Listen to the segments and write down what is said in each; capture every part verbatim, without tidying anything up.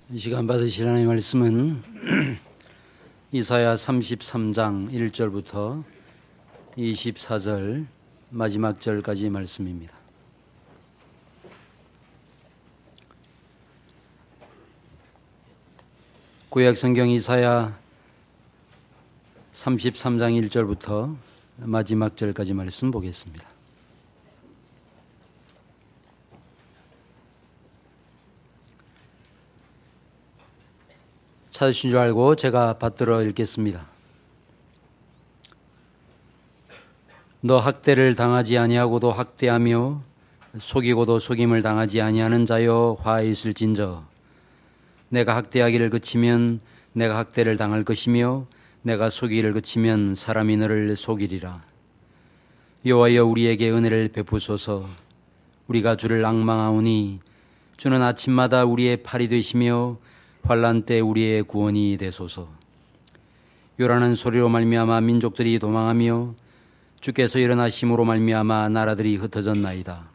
이 시간 받으실 하나님의 말씀은 이사야 삼십삼 장 일 절부터 이십사 절 마지막 절까지 말씀입니다. 구약 성경 이사야 삼십삼 장 일 절부터 마지막 절까지 말씀 보겠습니다. 찾으신 줄 알고 제가 받들어 읽겠습니다. 너 학대를 당하지 아니하고도 학대하며 속이고도 속임을 당하지 아니하는 자여 화해 있을진저. 내가 학대하기를 그치면 내가 학대를 당할 것이며 내가 속이기를 그치면 사람이 너를 속이리라. 여호와여 우리에게 은혜를 베푸소서. 우리가 주를 앙망하오니 주는 아침마다 우리의 팔이 되시며 환난 때 우리의 구원이 되소서. 요란한 소리로 말미암아 민족들이 도망하며 주께서 일어나심으로 말미암아 나라들이 흩어졌나이다.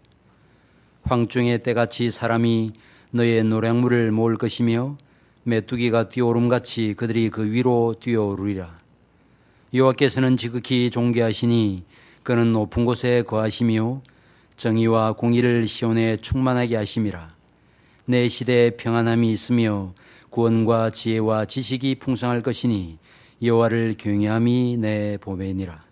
황중의 때같이 사람이 너의 노량물을 모을 것이며 메뚜기가 뛰어오름같이 그들이 그 위로 뛰어오르리라. 여호와께서는 지극히 존귀하시니 그는 높은 곳에 거하시며 정의와 공의를 시온에 충만하게 하심이라. 내 시대에 평안함이 있으며 구원과 지혜와 지식이 풍성할 것이니 여호와를 경외함이 내 보배니라.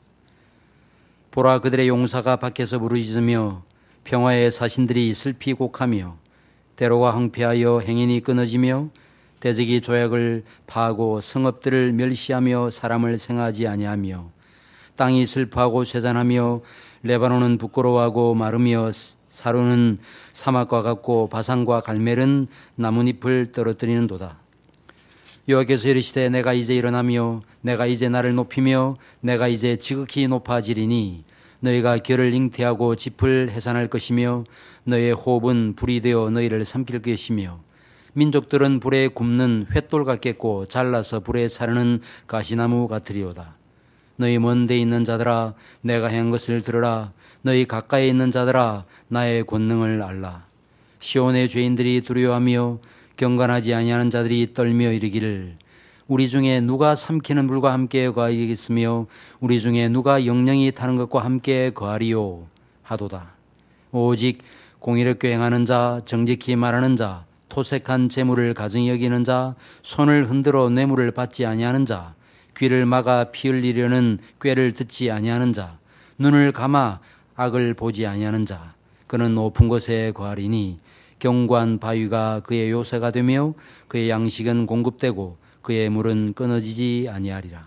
보라, 그들의 용사가 밖에서 부르짖으며 평화의 사신들이 슬피 곡하며 대로가 황폐하여 행인이 끊어지며 대적이 조약을 파하고 성읍들을 멸시하며 사람을 생하지 아니하며 땅이 슬퍼하고 쇠잔하며 레바논은 부끄러워하고 마르며 사루는 사막과 같고 바산과 갈멜은 나뭇잎을 떨어뜨리는도다. 여호와께서 이르시되 내가 이제 일어나며 내가 이제 나를 높이며 내가 이제 지극히 높아지리니 너희가 결을 잉태하고 짚을 해산할 것이며 너희의 호흡은 불이 되어 너희를 삼킬 것이며 민족들은 불에 굽는 횃돌 같겠고 잘라서 불에 사르는 가시나무 같으리오다. 너희 먼 데 있는 자들아 내가 행한 것을 들으라. 너희 가까이 있는 자들아 나의 권능을 알라. 시온의 죄인들이 두려워하며 경건하지 아니하는 자들이 떨며 이르기를 우리 중에 누가 삼키는 불과 함께 거하겠으며 우리 중에 누가 영령이 타는 것과 함께 거하리요 하도다. 오직 공의롭게 행하는 자, 정직히 말하는 자, 토색한 재물을 가증히 여기는 자, 손을 흔들어 뇌물을 받지 아니하는 자, 귀를 막아 피 흘리려는 꾀를 듣지 아니하는 자, 눈을 감아 악을 보지 아니하는 자, 그는 높은 곳에 거하리니 견고한 바위가 그의 요새가 되며 그의 양식은 공급되고 그의 물은 끊어지지 아니하리라.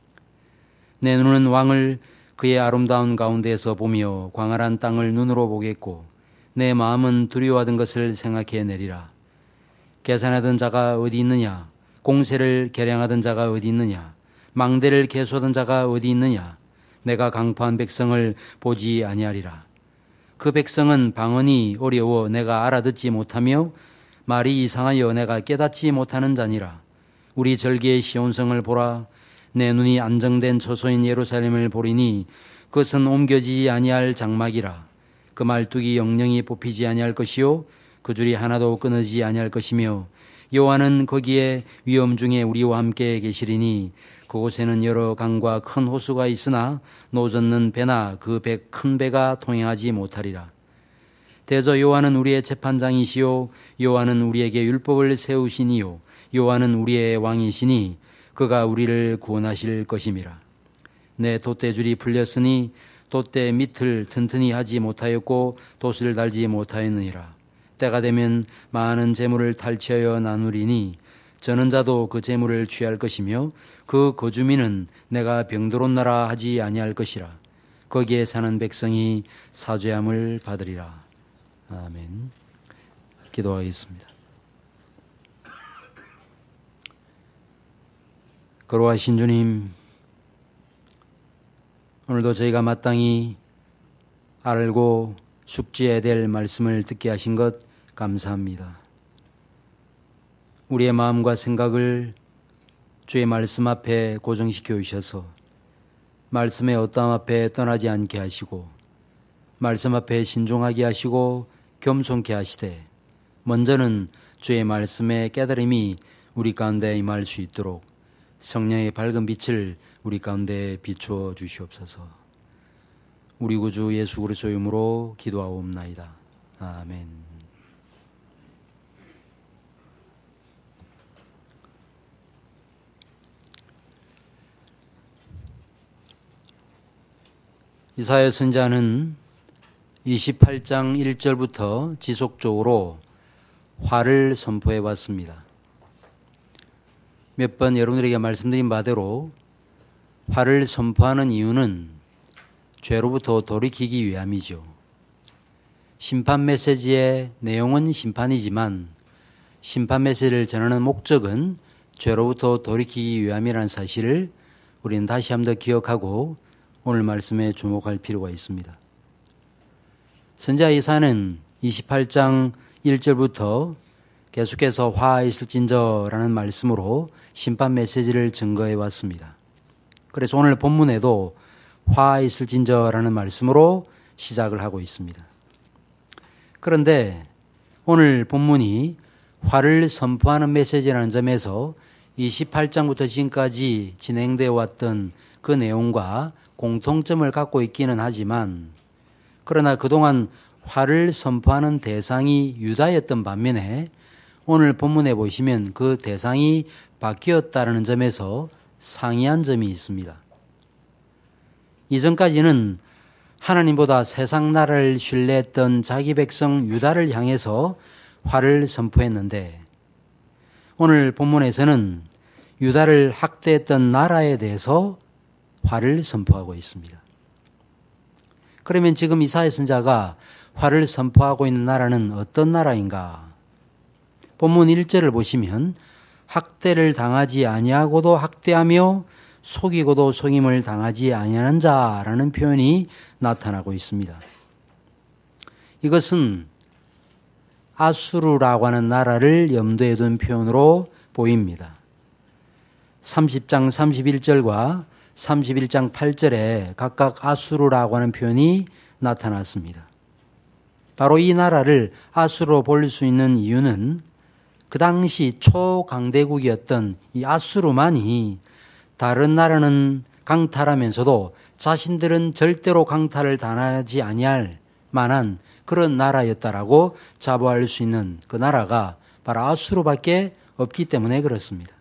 내 눈은 왕을 그의 아름다운 가운데에서 보며 광활한 땅을 눈으로 보겠고 내 마음은 두려워하던 것을 생각해 내리라. 계산하던 자가 어디 있느냐? 공세를 계량하던 자가 어디 있느냐? 망대를 계수하던 자가 어디 있느냐? 내가 강포한 백성을 보지 아니하리라. 그 백성은 방언이 어려워 내가 알아듣지 못하며 말이 이상하여 내가 깨닫지 못하는 자니라. 우리 절기의 시온성을 보라. 내 눈이 안정된 처소인 예루살렘을 보리니 그것은 옮겨지지 아니할 장막이라. 그 말뚝이 영영이 뽑히지 아니할 것이요 그 줄이 하나도 끊어지지 아니할 것이며 여호와는 거기에 위험 중에 우리와 함께 계시리니 그곳에는 여러 강과 큰 호수가 있으나 노젓는 배나 그 배 큰 배가 통행하지 못하리라. 대저 여호와는 우리의 재판장이시요 여호와는 우리에게 율법을 세우시니요 여호와는 우리의 왕이시니 그가 우리를 구원하실 것임이라. 내 돛대줄이 풀렸으니 돛대 밑을 튼튼히 하지 못하였고 돛을 달지 못하였느니라. 때가 되면 많은 재물을 탈취하여 나누리니 저는 자도 그 재물을 취할 것이며 그 거주민은 내가 병들었 나라 하지 아니할 것이라. 거기에 사는 백성이 사죄함을 받으리라. 아멘. 기도하겠습니다. 거룩하신 주님, 오늘도 저희가 마땅히 알고 숙지해야 될 말씀을 듣게 하신 것 감사합니다. 우리의 마음과 생각을 주의 말씀 앞에 고정시켜 주셔서 말씀의 어떠함 앞에 떠나지 않게 하시고 말씀 앞에 신중하게 하시고 겸손케 하시되 먼저는 주의 말씀의 깨달음이 우리 가운데 임할 수 있도록 성령의 밝은 빛을 우리 가운데 비추어 주시옵소서. 우리 구주 예수 그리스도의 이름으로 기도하옵나이다. 아멘. 이사야 선지자는 이십팔 장 일 절부터 지속적으로 화를 선포해 왔습니다. 몇 번 여러분들에게 말씀드린 바대로 화를 선포하는 이유는 죄로부터 돌이키기 위함이죠. 심판 메시지의 내용은 심판이지만 심판 메시지를 전하는 목적은 죄로부터 돌이키기 위함이라는 사실을 우리는 다시 한번 더 기억하고 오늘 말씀에 주목할 필요가 있습니다. 선지자 이사야는 이십팔 장 일 절부터 계속해서 화 있을진저라는 말씀으로 심판 메시지를 증거해 왔습니다. 그래서 오늘 본문에도 화 있을진저라는 말씀으로 시작을 하고 있습니다. 그런데 오늘 본문이 화를 선포하는 메시지라는 점에서 이십팔 장부터 지금까지 진행되어 왔던 그 내용과 공통점을 갖고 있기는 하지만 그러나 그동안 화를 선포하는 대상이 유다였던 반면에 오늘 본문에 보시면 그 대상이 바뀌었다는 점에서 상이한 점이 있습니다. 이전까지는 하나님보다 세상 나라를 신뢰했던 자기 백성 유다를 향해서 화를 선포했는데 오늘 본문에서는 유다를 학대했던 나라에 대해서 화를 선포하고 있습니다. 그러면 지금 이사야 선지자가 화를 선포하고 있는 나라는 어떤 나라인가? 본문 일 절을 보시면 학대를 당하지 아니하고도 학대하며 속이고도 속임을 당하지 아니하는 자라는 표현이 나타나고 있습니다. 이것은 아수르라고 하는 나라를 염두에 둔 표현으로 보입니다. 삼십 장 삼십일 절과 삼십일 장 팔 절에 각각 아수르라고 하는 표현이 나타났습니다. 바로 이 나라를 아수르로 볼 수 있는 이유는 그 당시 초강대국이었던 이 아수르만이 다른 나라는 강탈하면서도 자신들은 절대로 강탈을 당하지 아니할 만한 그런 나라였다라고 자부할 수 있는 그 나라가 바로 아수르밖에 없기 때문에 그렇습니다.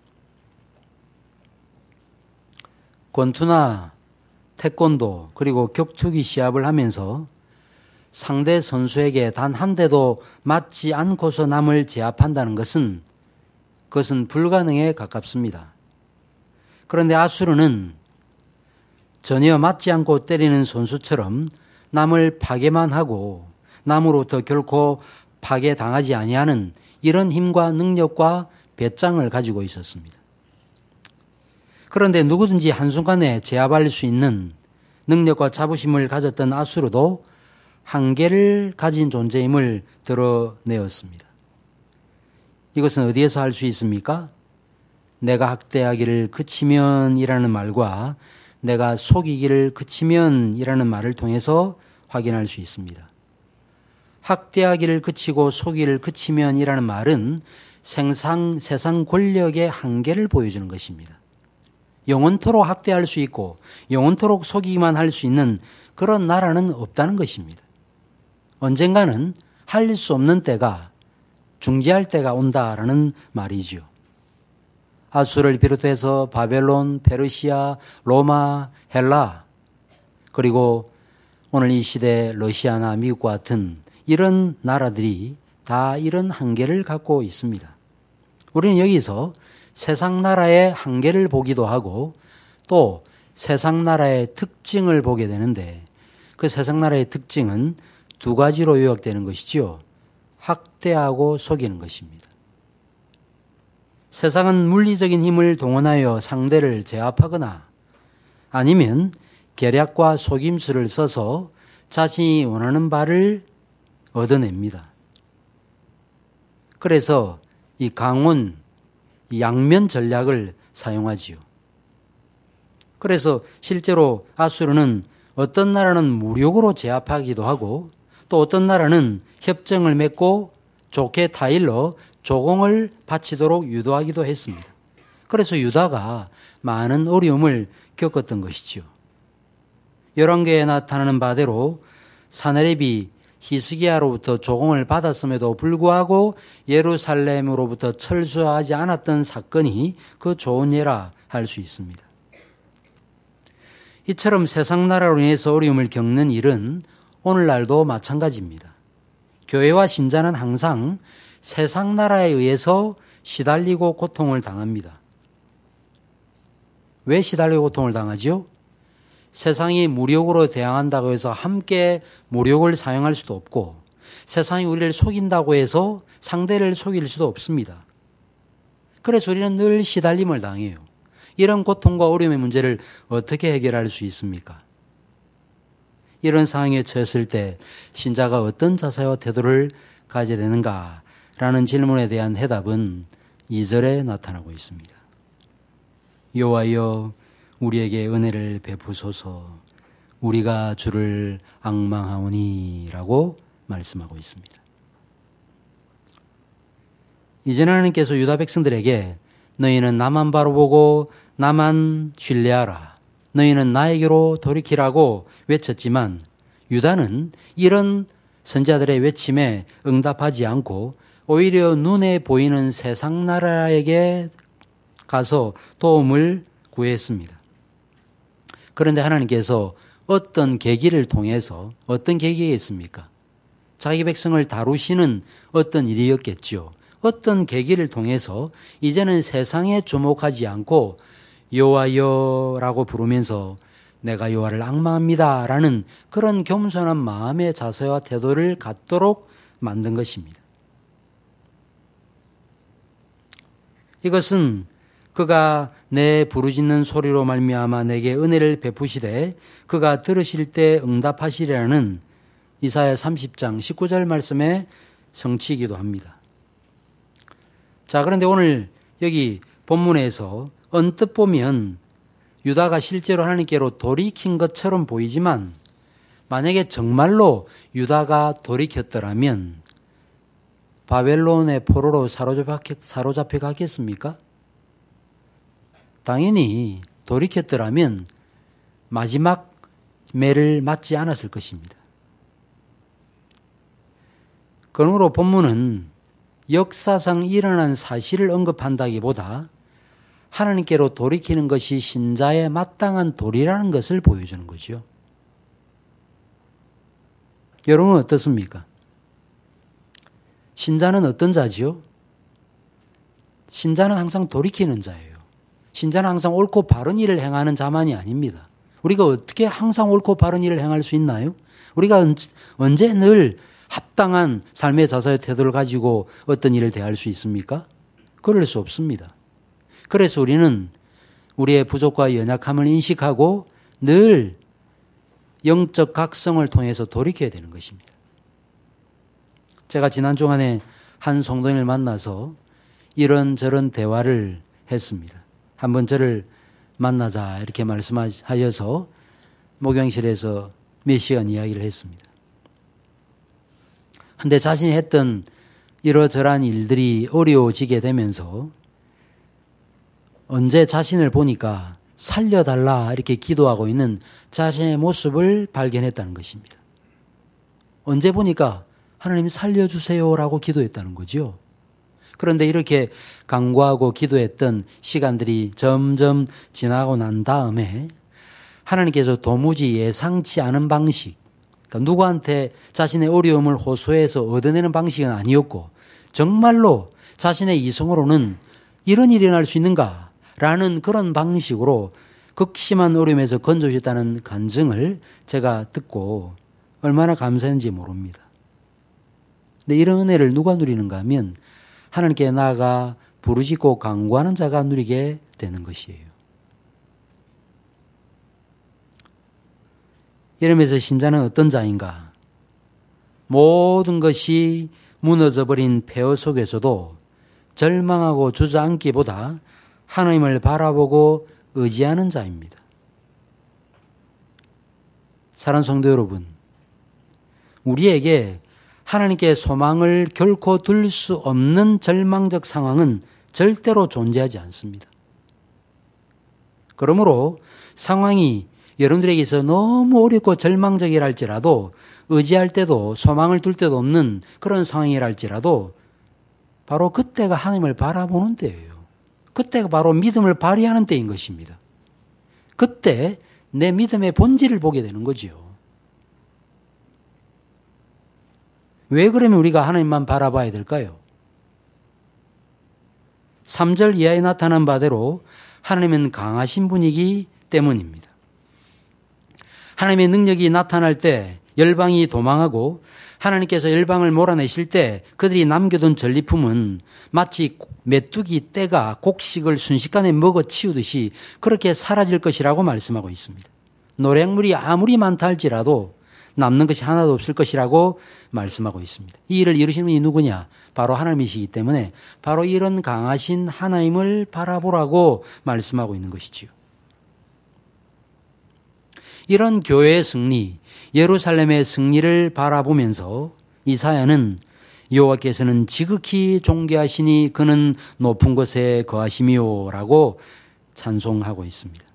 권투나 태권도 그리고 격투기 시합을 하면서 상대 선수에게 단 한 대도 맞지 않고서 남을 제압한다는 것은 그것은 불가능에 가깝습니다. 그런데 아수르는 전혀 맞지 않고 때리는 선수처럼 남을 파괴만 하고 남으로부터 결코 파괴당하지 아니하는 이런 힘과 능력과 배짱을 가지고 있었습니다. 그런데 누구든지 한순간에 제압할 수 있는 능력과 자부심을 가졌던 아수르도 한계를 가진 존재임을 드러내었습니다. 이것은 어디에서 할 수 있습니까? 내가 학대하기를 그치면 이라는 말과 내가 속이기를 그치면 이라는 말을 통해서 확인할 수 있습니다. 학대하기를 그치고 속이기를 그치면 이라는 말은 생상, 세상 권력의 한계를 보여주는 것입니다. 영원토록 학대할 수 있고 영원토록 속이기만 할 수 있는 그런 나라는 없다는 것입니다. 언젠가는 할 수 없는 때가 중지할 때가 온다라는 말이죠. 아수르를 비롯해서 바벨론, 페르시아, 로마, 헬라 그리고 오늘 이 시대 러시아나 미국과 같은 이런 나라들이 다 이런 한계를 갖고 있습니다. 우리는 여기서 세상 나라의 한계를 보기도 하고 또 세상 나라의 특징을 보게 되는데 그 세상 나라의 특징은 두 가지로 요약되는 것이지요. 학대하고 속이는 것입니다. 세상은 물리적인 힘을 동원하여 상대를 제압하거나 아니면 계략과 속임수를 써서 자신이 원하는 바를 얻어냅니다. 그래서 이 강원, 이 양면 전략을 사용하지요. 그래서 실제로 아수르는 어떤 나라는 무력으로 제압하기도 하고 또 어떤 나라는 협정을 맺고 좋게 타일러 조공을 바치도록 유도하기도 했습니다. 그래서 유다가 많은 어려움을 겪었던 것이지요. 열왕기에 나타나는 바대로 사네립이 히스기야로부터 조공을 받았음에도 불구하고 예루살렘으로부터 철수하지 않았던 사건이 그 좋은 예라 할 수 있습니다. 이처럼 세상 나라로 인해서 어려움을 겪는 일은 오늘날도 마찬가지입니다. 교회와 신자는 항상 세상 나라에 의해서 시달리고 고통을 당합니다. 왜 시달리고 고통을 당하지요? 세상이 무력으로 대항한다고 해서 함께 무력을 사용할 수도 없고, 세상이 우리를 속인다고 해서 상대를 속일 수도 없습니다. 그래서 우리는 늘 시달림을 당해요. 이런 고통과 어려움의 문제를 어떻게 해결할 수 있습니까? 이런 상황에 처했을 때 신자가 어떤 자세와 태도를 가져야 되는가라는 질문에 대한 해답은 이 절에 나타나고 있습니다. 여호와여 우리에게 은혜를 베푸소서, 우리가 주를 앙망하오니 라고 말씀하고 있습니다. 이제는 하나님께서 유다 백성들에게 너희는 나만 바라보고 나만 신뢰하라, 너희는 나에게로 돌이키라고 외쳤지만 유다는 이런 선지자들의 외침에 응답하지 않고 오히려 눈에 보이는 세상 나라에게 가서 도움을 구했습니다. 그런데 하나님께서 어떤 계기를 통해서, 어떤 계기겠습니까? 자기 백성을 다루시는 어떤 일이었겠죠. 어떤 계기를 통해서 이제는 세상에 주목하지 않고 여호와여라고 부르면서 내가 여호와를 앙망합니다 라는 그런 겸손한 마음의 자세와 태도를 갖도록 만든 것입니다. 이것은 그가 내 부르짖는 소리로 말미암아 내게 은혜를 베푸시되 그가 들으실 때 응답하시리라는 이사야 삼십 장 십구 절 말씀의 성취이기도 합니다. 자, 그런데 오늘 여기 본문에서 언뜻 보면 유다가 실제로 하나님께로 돌이킨 것처럼 보이지만 만약에 정말로 유다가 돌이켰더라면 바벨론의 포로로 사로잡혀 가겠습니까? 당연히 돌이켰더라면 마지막 매를 맞지 않았을 것입니다. 그러므로 본문은 역사상 일어난 사실을 언급한다기보다 하나님께로 돌이키는 것이 신자의 마땅한 도리라는 것을 보여주는 거죠. 여러분은 어떻습니까? 신자는 어떤 자지요? 신자는 항상 돌이키는 자예요. 신자는 항상 옳고 바른 일을 행하는 자만이 아닙니다. 우리가 어떻게 항상 옳고 바른 일을 행할 수 있나요? 우리가 언제 늘 합당한 삶의 자세의 태도를 가지고 어떤 일을 대할 수 있습니까? 그럴 수 없습니다. 그래서 우리는 우리의 부족과 연약함을 인식하고 늘 영적 각성을 통해서 돌이켜야 되는 것입니다. 제가 지난 주간에 한 성도님을 만나서 이런저런 대화를 했습니다. 한번 저를 만나자 이렇게 말씀하셔서 목양실에서 몇 시간 이야기를 했습니다. 그런데 자신이 했던 이러저러한 일들이 어려워지게 되면서 언제 자신을 보니까 살려달라 이렇게 기도하고 있는 자신의 모습을 발견했다는 것입니다. 언제 보니까 하나님 살려주세요라고 기도했다는 거죠. 그런데 이렇게 간구하고 기도했던 시간들이 점점 지나고 난 다음에 하나님께서 도무지 예상치 않은 방식, 그러니까 누구한테 자신의 어려움을 호소해서 얻어내는 방식은 아니었고 정말로 자신의 이성으로는 이런 일이 일어날 수 있는가? 라는 그런 방식으로 극심한 어려움에서 건져주셨다는 간증을 제가 듣고 얼마나 감사했는지 모릅니다. 근데 이런 은혜를 누가 누리는가 하면 하나님께 나아가 부르짖고 간구하는 자가 누리게 되는 것이에요. 이러면서 신자는 어떤 자인가? 모든 것이 무너져버린 폐허 속에서도 절망하고 주저앉기보다 하나님을 바라보고 의지하는 자입니다. 사랑하는 성도 여러분, 우리에게 하나님께 소망을 결코 둘 수 없는 절망적 상황은 절대로 존재하지 않습니다. 그러므로 상황이 여러분들에게서 너무 어렵고 절망적이라 할지라도 의지할 때도 소망을 둘 때도 없는 그런 상황이라 할지라도 바로 그때가 하나님을 바라보는 때예요. 그때가 바로 믿음을 발휘하는 때인 것입니다. 그때 내 믿음의 본질을 보게 되는 거죠. 왜 그러면 우리가 하나님만 바라봐야 될까요? 삼 절 이하에 나타난 바대로 하나님은 강하신 분이기 때문입니다. 하나님의 능력이 나타날 때 열방이 도망하고 하나님께서 열방을 몰아내실 때 그들이 남겨둔 전리품은 마치 메뚜기 떼가 곡식을 순식간에 먹어치우듯이 그렇게 사라질 것이라고 말씀하고 있습니다. 노략물이 아무리 많다 할지라도 남는 것이 하나도 없을 것이라고 말씀하고 있습니다. 이 일을 이루시는 분이 누구냐? 바로 하나님이시기 때문에 바로 이런 강하신 하나님을 바라보라고 말씀하고 있는 것이지요. 이런 교회의 승리, 예루살렘의 승리를 바라보면서 이사야는 여호와께서는 지극히 존귀하시니 그는 높은 곳에 거하시미요 라고 찬송하고 있습니다.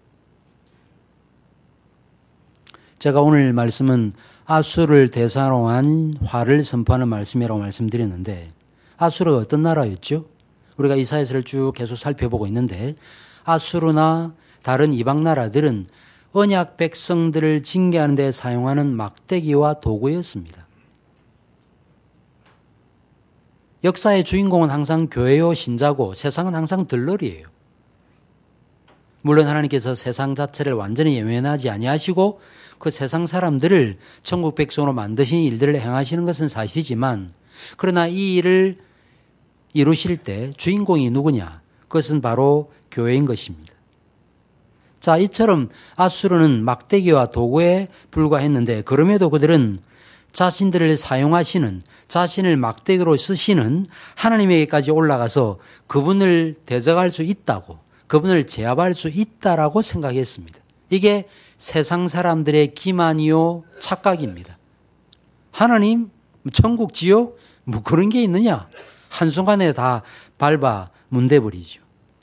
제가 오늘 말씀은 아수르를 대상으로 한 화를 선포하는 말씀이라고 말씀드렸는데 아수르가 어떤 나라였죠? 우리가 이사야서를 쭉 계속 살펴보고 있는데 아수르나 다른 이방 나라들은 언약 백성들을 징계하는 데 사용하는 막대기와 도구였습니다. 역사의 주인공은 항상 교회요 신자고 세상은 항상 들러리예요. 물론 하나님께서 세상 자체를 완전히 예면하지 아니하시고 그 세상 사람들을 천국 백성으로 만드신 일들을 행하시는 것은 사실이지만 그러나 이 일을 이루실 때 주인공이 누구냐? 그것은 바로 교회인 것입니다. 자, 이처럼 아수르는 막대기와 도구에 불과했는데 그럼에도 그들은 자신들을 사용하시는 자신을 막대기로 쓰시는 하나님에게까지 올라가서 그분을 대적할 수 있다고 그분을 제압할 수 있다라고 생각했습니다. 이게 세상 사람들의 기만이요 착각입니다. 하나님, 천국, 지옥 뭐 그런 게 있느냐? 한순간에 다 밟아 문대버리죠.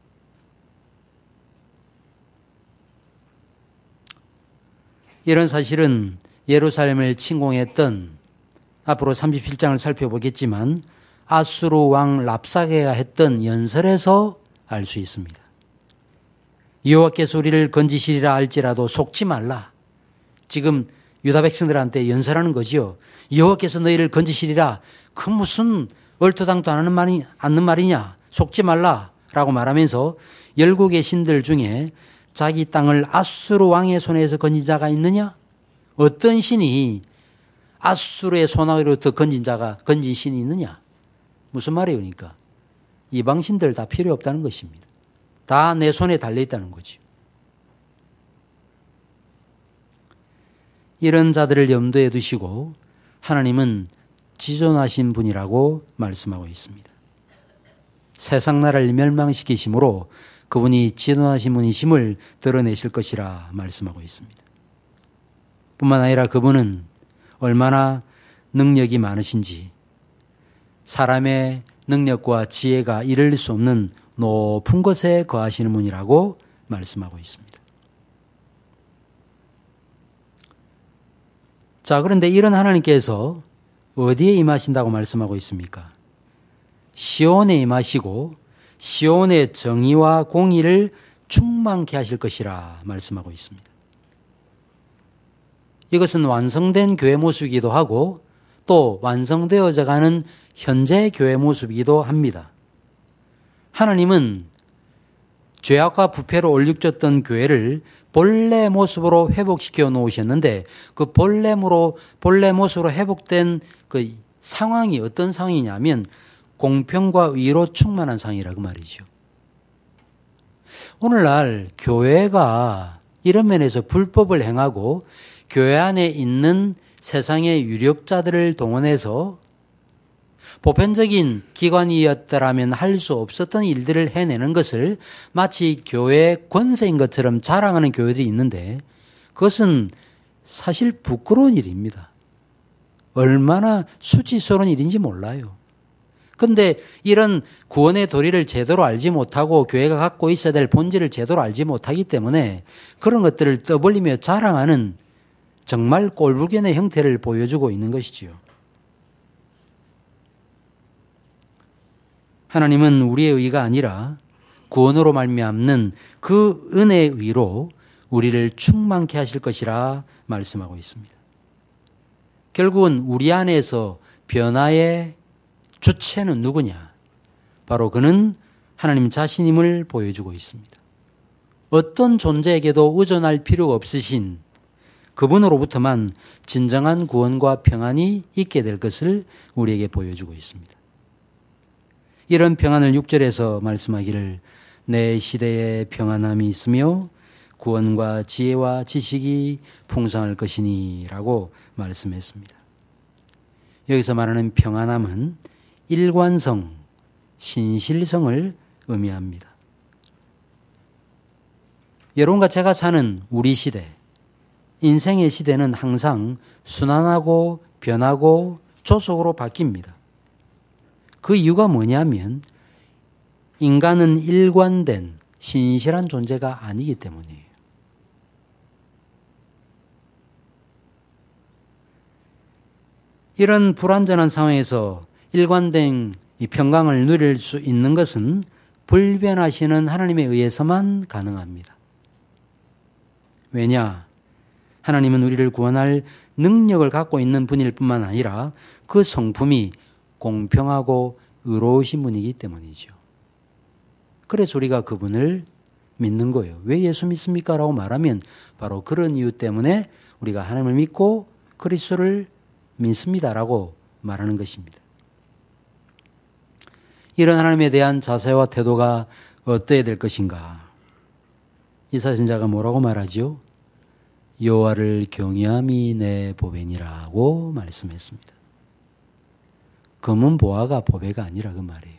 이런 사실은 예루살렘을 침공했던 앞으로 삼십칠 장을 살펴보겠지만 아수르 왕 랍사게가 했던 연설에서 알 수 있습니다. 여호와께서 우리를 건지시리라 할지라도 속지 말라. 지금 유다 백성들한테 연설하는 거지요. 여호와께서 너희를 건지시리라. 그 무슨 얼토당토 안 하는 말이 않는 말이냐. 속지 말라라고 말하면서 열국의 신들 중에 자기 땅을 아수르 왕의 손에서 건진 자가 있느냐? 어떤 신이 아수르의 손아래로부터 건진 자가 건진 신이 있느냐? 무슨 말이에요? 그러니까 이방 신들 다 필요 없다는 것입니다. 다 내 손에 달려있다는 거죠. 이런 자들을 염두에 두시고 하나님은 지존하신 분이라고 말씀하고 있습니다. 세상 나라를 멸망시키심으로 그분이 지존하신 분이심을 드러내실 것이라 말씀하고 있습니다. 뿐만 아니라 그분은 얼마나 능력이 많으신지 사람의 능력과 지혜가 이를 수 없는 높은 곳에 거하시는 분이라고 말씀하고 있습니다. 자, 그런데 이런 하나님께서 어디에 임하신다고 말씀하고 있습니까? 시온에 임하시고 시온의 정의와 공의를 충만케 하실 것이라 말씀하고 있습니다. 이것은 완성된 교회 모습이기도 하고 또 완성되어져 가는 현재 교회 모습이기도 합니다. 하나님은 죄악과 부패로 얼룩졌던 교회를 본래 모습으로 회복시켜 놓으셨는데 그 본래로, 본래 모습으로 회복된 그 상황이 어떤 상황이냐면 공평과 의로 충만한 상황이라고 말이죠. 오늘날 교회가 이런 면에서 불법을 행하고 교회 안에 있는 세상의 유력자들을 동원해서 보편적인 기관이었더라면 할 수 없었던 일들을 해내는 것을 마치 교회의 권세인 것처럼 자랑하는 교회들이 있는데 그것은 사실 부끄러운 일입니다. 얼마나 수치스러운 일인지 몰라요. 근데 이런 구원의 도리를 제대로 알지 못하고 교회가 갖고 있어야 될 본질을 제대로 알지 못하기 때문에 그런 것들을 떠벌리며 자랑하는 정말 꼴불견의 형태를 보여주고 있는 것이지요. 하나님은 우리의 의가 아니라 구원으로 말미암는 그 은혜의 의로 우리를 충만케 하실 것이라 말씀하고 있습니다. 결국은 우리 안에서 변화의 주체는 누구냐? 바로 그는 하나님 자신임을 보여주고 있습니다. 어떤 존재에게도 의존할 필요가 없으신 그분으로부터만 진정한 구원과 평안이 있게 될 것을 우리에게 보여주고 있습니다. 이런 평안을 육 절에서 말씀하기를 내 시대에 평안함이 있으며 구원과 지혜와 지식이 풍성할 것이니 라고 말씀했습니다. 여기서 말하는 평안함은 일관성, 신실성을 의미합니다. 여러분과 제가 사는 우리 시대, 인생의 시대는 항상 순환하고 변하고 조속으로 바뀝니다. 그 이유가 뭐냐면 인간은 일관된 신실한 존재가 아니기 때문이에요. 이런 불완전한 상황에서 일관된 이 평강을 누릴 수 있는 것은 불변하시는 하나님에 의해서만 가능합니다. 왜냐? 하나님은 우리를 구원할 능력을 갖고 있는 분일 뿐만 아니라 그 성품이 공평하고 의로우신 분이기 때문이죠. 그래서 우리가 그분을 믿는 거예요. 왜 예수 믿습니까? 라고 말하면 바로 그런 이유 때문에 우리가 하나님을 믿고 그리스도를 믿습니다라고 말하는 것입니다. 이런 하나님에 대한 자세와 태도가 어떠해야 될 것인가? 이사야서자가 뭐라고 말하죠? 여호와를 경외함이 내 보배니라고 말씀했습니다. 금은 보화가 보배가 아니라 그 말이에요.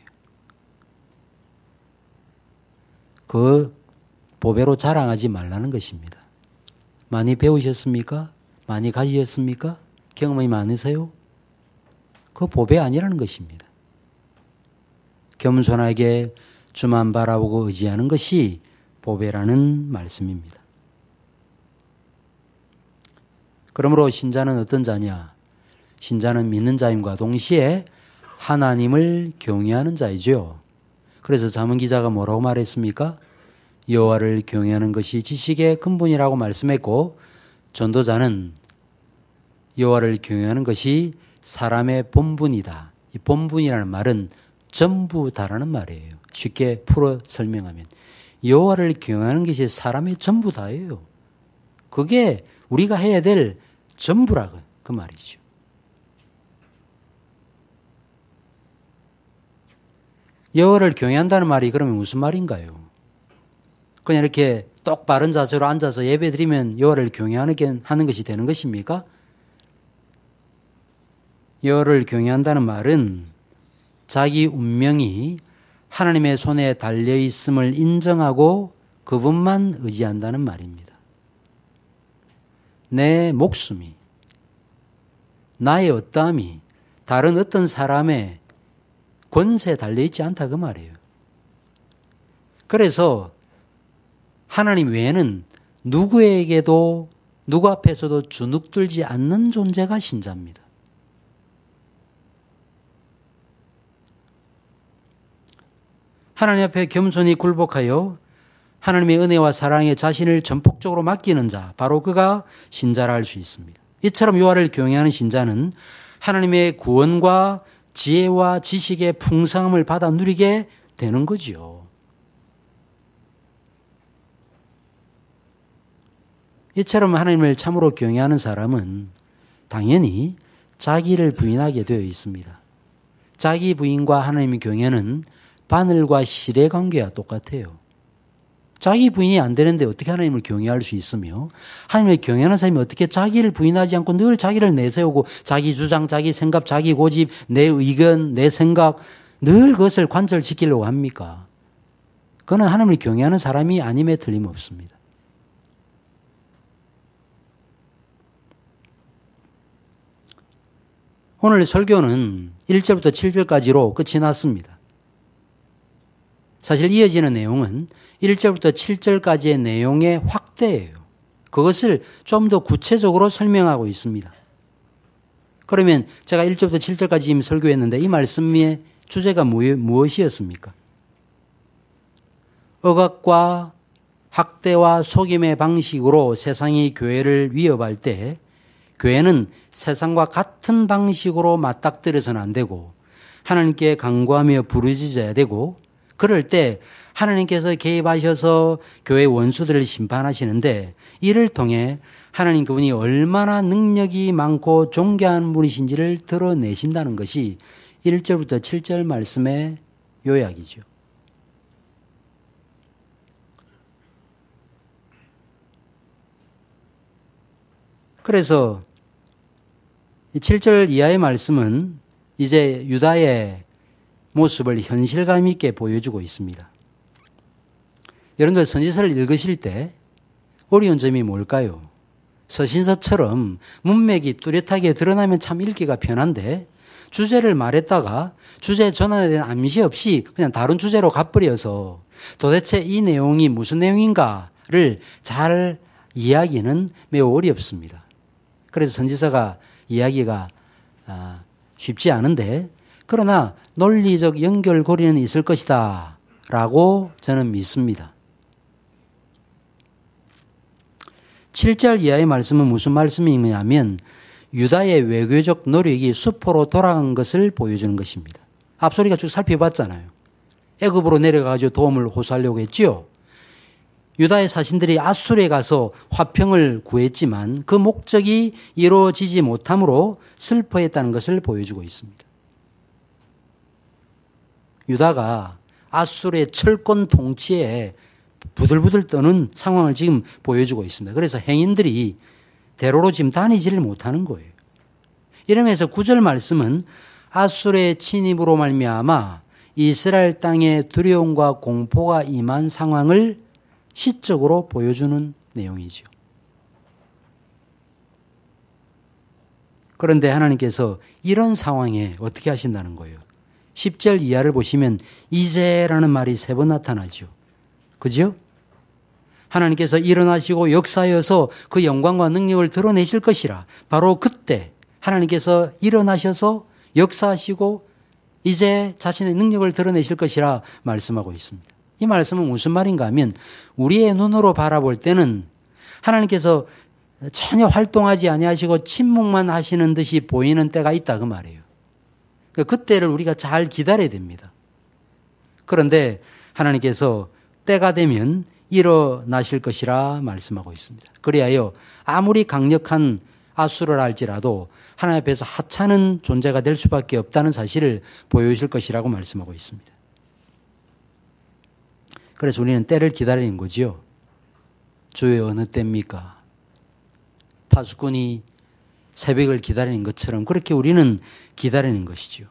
그 보배로 자랑하지 말라는 것입니다. 많이 배우셨습니까? 많이 가지셨습니까? 경험이 많으세요? 그 보배 아니라는 것입니다. 겸손하게 주만 바라보고 의지하는 것이 보배라는 말씀입니다. 그러므로 신자는 어떤 자냐? 신자는 믿는 자임과 동시에 하나님을 경외하는 자이죠. 그래서 잠언 기자가 뭐라고 말했습니까? 여호와를 경외하는 것이 지식의 근본이라고 말씀했고, 전도자는 여호와를 경외하는 것이 사람의 본분이다. 이 본분이라는 말은 전부다라는 말이에요. 쉽게 풀어 설명하면 여호와를 경외하는 것이 사람의 전부다예요. 그게 우리가 해야 될 전부라고 그 말이죠. 여호와를 경외한다는 말이 그러면 무슨 말인가요? 그냥 이렇게 똑바른 자세로 앉아서 예배드리면 여호와를 경외하는 하는 것이 되는 것입니까? 여호와를 경외한다는 말은 자기 운명이 하나님의 손에 달려 있음을 인정하고 그분만 의지한다는 말입니다. 내 목숨이, 나의 어떠함이 다른 어떤 사람의 권세에 달려있지 않다 그 말이에요. 그래서 하나님 외에는 누구에게도 누구 앞에서도 주눅들지 않는 존재가 신자입니다. 하나님 앞에 겸손히 굴복하여 하나님의 은혜와 사랑에 자신을 전폭적으로 맡기는 자, 바로 그가 신자라 할 수 있습니다. 이처럼 여호와를 경외하는 신자는 하나님의 구원과 지혜와 지식의 풍성함을 받아 누리게 되는 거지요. 이처럼 하나님을 참으로 경외하는 사람은 당연히 자기를 부인하게 되어 있습니다. 자기 부인과 하나님의 경외는 바늘과 실의 관계와 똑같아요. 자기 부인이 안 되는데 어떻게 하나님을 경외할 수 있으며, 하나님을 경외하는 사람이 어떻게 자기를 부인하지 않고 늘 자기를 내세우고 자기 주장, 자기 생각, 자기 고집, 내 의견, 내 생각 늘 그것을 관철시키려고 합니까? 그는 하나님을 경외하는 사람이 아님에 틀림없습니다. 오늘 설교는 일 절부터 칠 절까지로 끝이 났습니다. 사실 이어지는 내용은 일 절부터 칠 절까지의 내용의 확대예요. 그것을 좀 더 구체적으로 설명하고 있습니다. 그러면 제가 일 절부터 칠 절까지 이미 설교했는데 이 말씀의 주제가 무엇이었습니까? 억압과 학대와 속임의 방식으로 세상이 교회를 위협할 때 교회는 세상과 같은 방식으로 맞닥뜨려서는 안 되고 하나님께 간구하며 부르짖어야 되고 그럴 때 하나님께서 개입하셔서 교회 원수들을 심판하시는데 이를 통해 하나님 그분이 얼마나 능력이 많고 존귀한 분이신지를 드러내신다는 것이 일 절부터 칠 절 말씀의 요약이죠. 그래서 칠 절 이하의 말씀은 이제 유다의 모습을 현실감 있게 보여주고 있습니다. 여러분들 선지서를 읽으실 때 어려운 점이 뭘까요? 서신서처럼 문맥이 뚜렷하게 드러나면 참 읽기가 편한데 주제를 말했다가 주제 전환에 대한 암시 없이 그냥 다른 주제로 가버려서 도대체 이 내용이 무슨 내용인가를 잘 이야기는 매우 어렵습니다. 그래서 선지서가 이야기가 쉽지 않은데 그러나 논리적 연결고리는 있을 것이다 라고 저는 믿습니다. 칠 절 이하의 말씀은 무슨 말씀이냐면 유다의 외교적 노력이 수포로 돌아간 것을 보여주는 것입니다. 앞서 우리가 쭉 살펴봤잖아요. 애굽으로 내려가서 도움을 호소하려고 했지요. 유다의 사신들이 아수르에 가서 화평을 구했지만 그 목적이 이루어지지 못함으로 슬퍼했다는 것을 보여주고 있습니다. 유다가 아수르의 철권 통치에 부들부들 떠는 상황을 지금 보여주고 있습니다. 그래서 행인들이 대로로 지금 다니지를 못하는 거예요. 이러면서 구 절 말씀은 아수르의 침입으로 말미암아 이스라엘 땅에 두려움과 공포가 임한 상황을 시적으로 보여주는 내용이죠. 그런데 하나님께서 이런 상황에 어떻게 하신다는 거예요? 십 절 이하를 보시면 이제라는 말이 세 번 나타나죠. 그죠? 하나님께서 일어나시고 역사하여서 그 영광과 능력을 드러내실 것이라. 바로 그때 하나님께서 일어나셔서 역사하시고 이제 자신의 능력을 드러내실 것이라 말씀하고 있습니다. 이 말씀은 무슨 말인가 하면 우리의 눈으로 바라볼 때는 하나님께서 전혀 활동하지 아니하시고 침묵만 하시는 듯이 보이는 때가 있다 그 말이에요. 그때를 우리가 잘 기다려야 됩니다. 그런데 하나님께서 때가 되면 일어나실 것이라 말씀하고 있습니다. 그리하여 아무리 강력한 아수르라 할지라도 하나님 앞에서 하찮은 존재가 될 수밖에 없다는 사실을 보여주실 것이라고 말씀하고 있습니다. 그래서 우리는 때를 기다리는 거지요. 주의 어느 때입니까? 파수꾼이 새벽을 기다리는 것처럼 그렇게 우리는 기다리는 것이죠.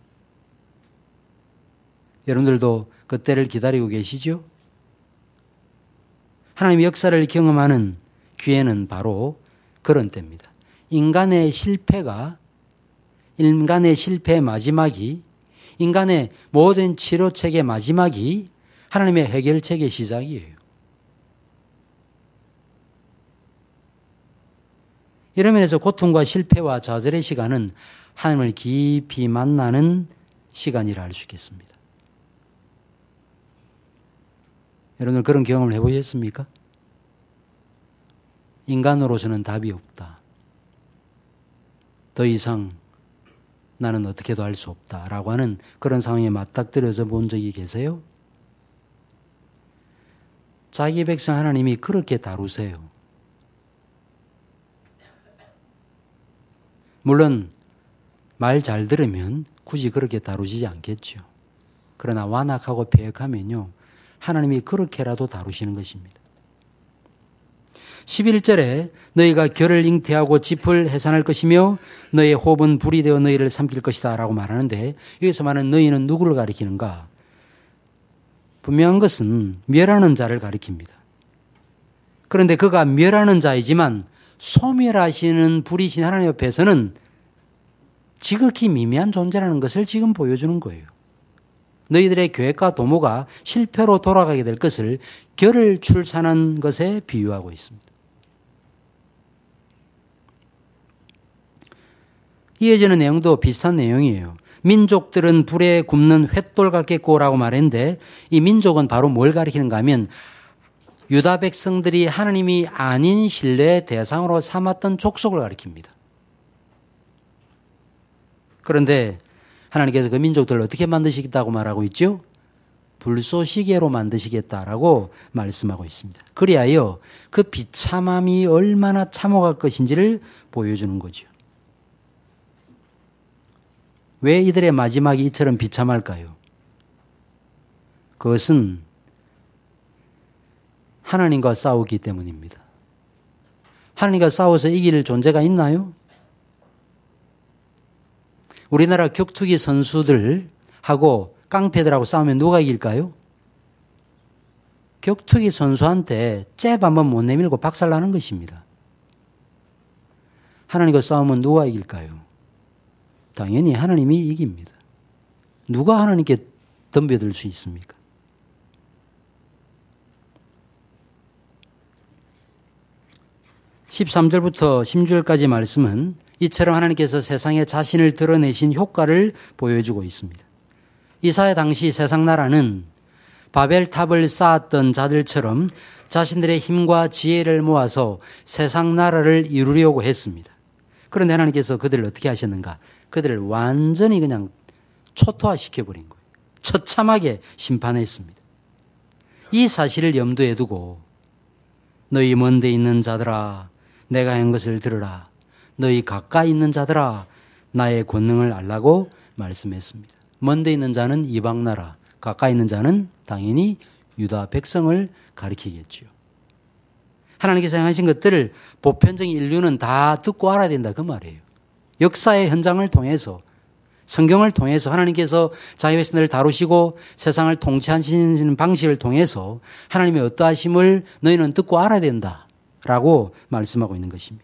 여러분들도 그 때를 기다리고 계시죠? 하나님의 역사를 경험하는 기회는 바로 그런 때입니다. 인간의 실패가, 인간의 실패의 마지막이, 인간의 모든 치료책의 마지막이 하나님의 해결책의 시작이에요. 이런 면에서 고통과 실패와 좌절의 시간은 하나님을 깊이 만나는 시간이라 할 수 있겠습니다. 여러분들 그런 경험을 해보셨습니까? 인간으로서는 답이 없다. 더 이상 나는 어떻게도 할 수 없다라고 하는 그런 상황에 맞닥뜨려서 본 적이 계세요? 자기 백성 하나님이 그렇게 다루세요. 물론 말 잘 들으면 굳이 그렇게 다루시지 않겠죠. 그러나 완악하고 배역하면요 하나님이 그렇게라도 다루시는 것입니다. 십일 절에 너희가 결을 잉태하고 짚을 해산할 것이며 너희의 호흡은 불이 되어 너희를 삼킬 것이다 라고 말하는데 여기서 말하는 너희는 누구를 가리키는가? 분명한 것은 멸하는 자를 가리킵니다. 그런데 그가 멸하는 자이지만 소멸하시는 불이신 하나님 옆에서는 지극히 미미한 존재라는 것을 지금 보여주는 거예요. 너희들의 계획과 도모가 실패로 돌아가게 될 것을 결을 출산한 것에 비유하고 있습니다. 이어지는 내용도 비슷한 내용이에요. 민족들은 불에 굽는 횃돌 같겠고라고 말했는데 이 민족은 바로 뭘 가리키는가 하면 유다 백성들이 하나님이 아닌 신뢰의 대상으로 삼았던 족속을 가리킵니다. 그런데 하나님께서 그 민족들을 어떻게 만드시겠다고 말하고 있죠? 불쏘시개로 만드시겠다라고 말씀하고 있습니다. 그리하여 그 비참함이 얼마나 참혹할 것인지를 보여주는 거죠. 왜 이들의 마지막이 이처럼 비참할까요? 그것은 하나님과 싸우기 때문입니다. 하나님과 싸워서 이길 존재가 있나요? 우리나라 격투기 선수들하고 깡패들하고 싸우면 누가 이길까요? 격투기 선수한테 잽 한번 못 내밀고 박살나는 것입니다. 하나님과 싸우면 누가 이길까요? 당연히 하나님이 이깁니다. 누가 하나님께 덤벼들 수 있습니까? 십삼 절부터 십육 절까지 말씀은 이처럼 하나님께서 세상에 자신을 드러내신 효과를 보여주고 있습니다. 이사야 당시 세상 나라는 바벨탑을 쌓았던 자들처럼 자신들의 힘과 지혜를 모아서 세상 나라를 이루려고 했습니다. 그런데 하나님께서 그들을 어떻게 하셨는가? 그들을 완전히 그냥 초토화시켜버린 거예요. 처참하게 심판했습니다. 이 사실을 염두에 두고 너희 먼 데 있는 자들아 내가 한 것을 들으라. 너희 가까이 있는 자들아 나의 권능을 알라고 말씀했습니다. 먼 데 있는 자는 이방 나라, 가까이 있는 자는 당연히 유다 백성을 가리키겠죠. 하나님께서 행하신 것들을 보편적인 인류는 다 듣고 알아야 된다 그 말이에요. 역사의 현장을 통해서 성경을 통해서 하나님께서 자기 백성들을 다루시고 세상을 통치하시는 방식을 통해서 하나님의 어떠하심을 너희는 듣고 알아야 된다라고 말씀하고 있는 것입니다.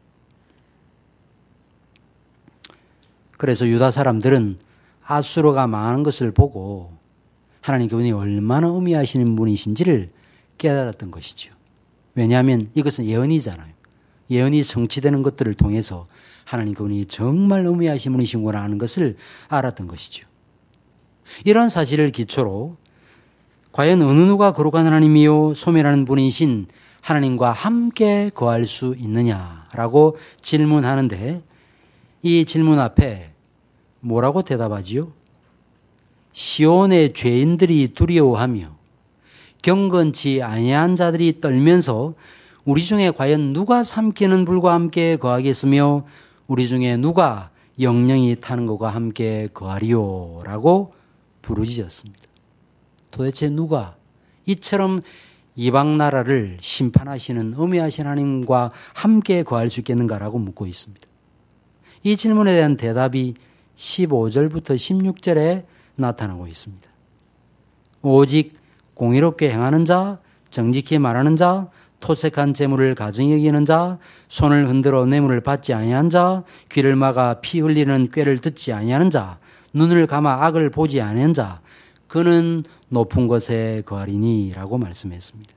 그래서 유다 사람들은 아수르가 망하는 것을 보고 하나님 그분이 얼마나 의미하시는 분이신지를 깨달았던 것이죠. 왜냐하면 이것은 예언이잖아요. 예언이 성취되는 것들을 통해서 하나님 그분이 정말 의미하신 분이시구나 하는 것을 알았던 것이죠. 이런 사실을 기초로 과연 어느 누가 거룩한 하나님이요 소멸하는 분이신 하나님과 함께 거할 수 있느냐라고 질문하는데 이 질문 앞에 뭐라고 대답하지요? 시온의 죄인들이 두려워하며 경건치 아니한 자들이 떨면서 우리 중에 과연 누가 삼키는 불과 함께 거하겠으며 우리 중에 누가 영영이 타는 것과 함께 거하리요 라고 부르짖었습니다. 도대체 누가 이처럼 이방 나라를 심판하시는 어미하신 하나님과 함께 거할 수 있겠는가라고 묻고 있습니다. 이 질문에 대한 대답이 십오 절부터 십육 절에 나타나고 있습니다. 오직 공의롭게 행하는 자, 정직히 말하는 자, 토색한 재물을 가증히 여기는 자, 손을 흔들어 뇌물을 받지 아니한 자, 귀를 막아 피 흘리는 꾀를 듣지 아니하는 자, 눈을 감아 악을 보지 아니한 자, 그는 높은 곳에 거하리니 라고 말씀했습니다.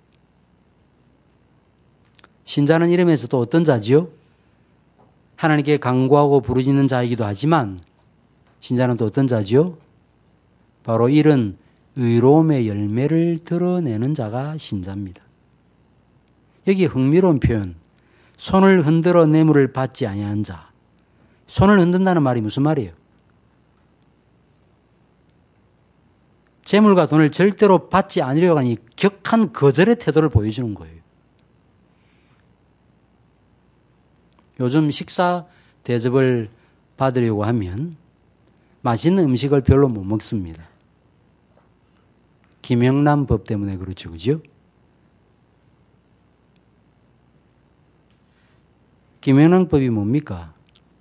신자는 이름에서 또 어떤 자지요? 하나님께 간구하고 부르짖는 자이기도 하지만 신자는 또 어떤 자지요? 바로 이런 의로움의 열매를 드러내는 자가 신자입니다. 여기 흥미로운 표현, 손을 흔들어 뇌물을 받지 아니한 자. 손을 흔든다는 말이 무슨 말이에요? 재물과 돈을 절대로 받지 않으려고 하는 이 격한 거절의 태도를 보여주는 거예요. 요즘 식사 대접을 받으려고 하면 맛있는 음식을 별로 못 먹습니다. 김영란 법 때문에 그렇죠. 그죠? 김영란 법이 뭡니까?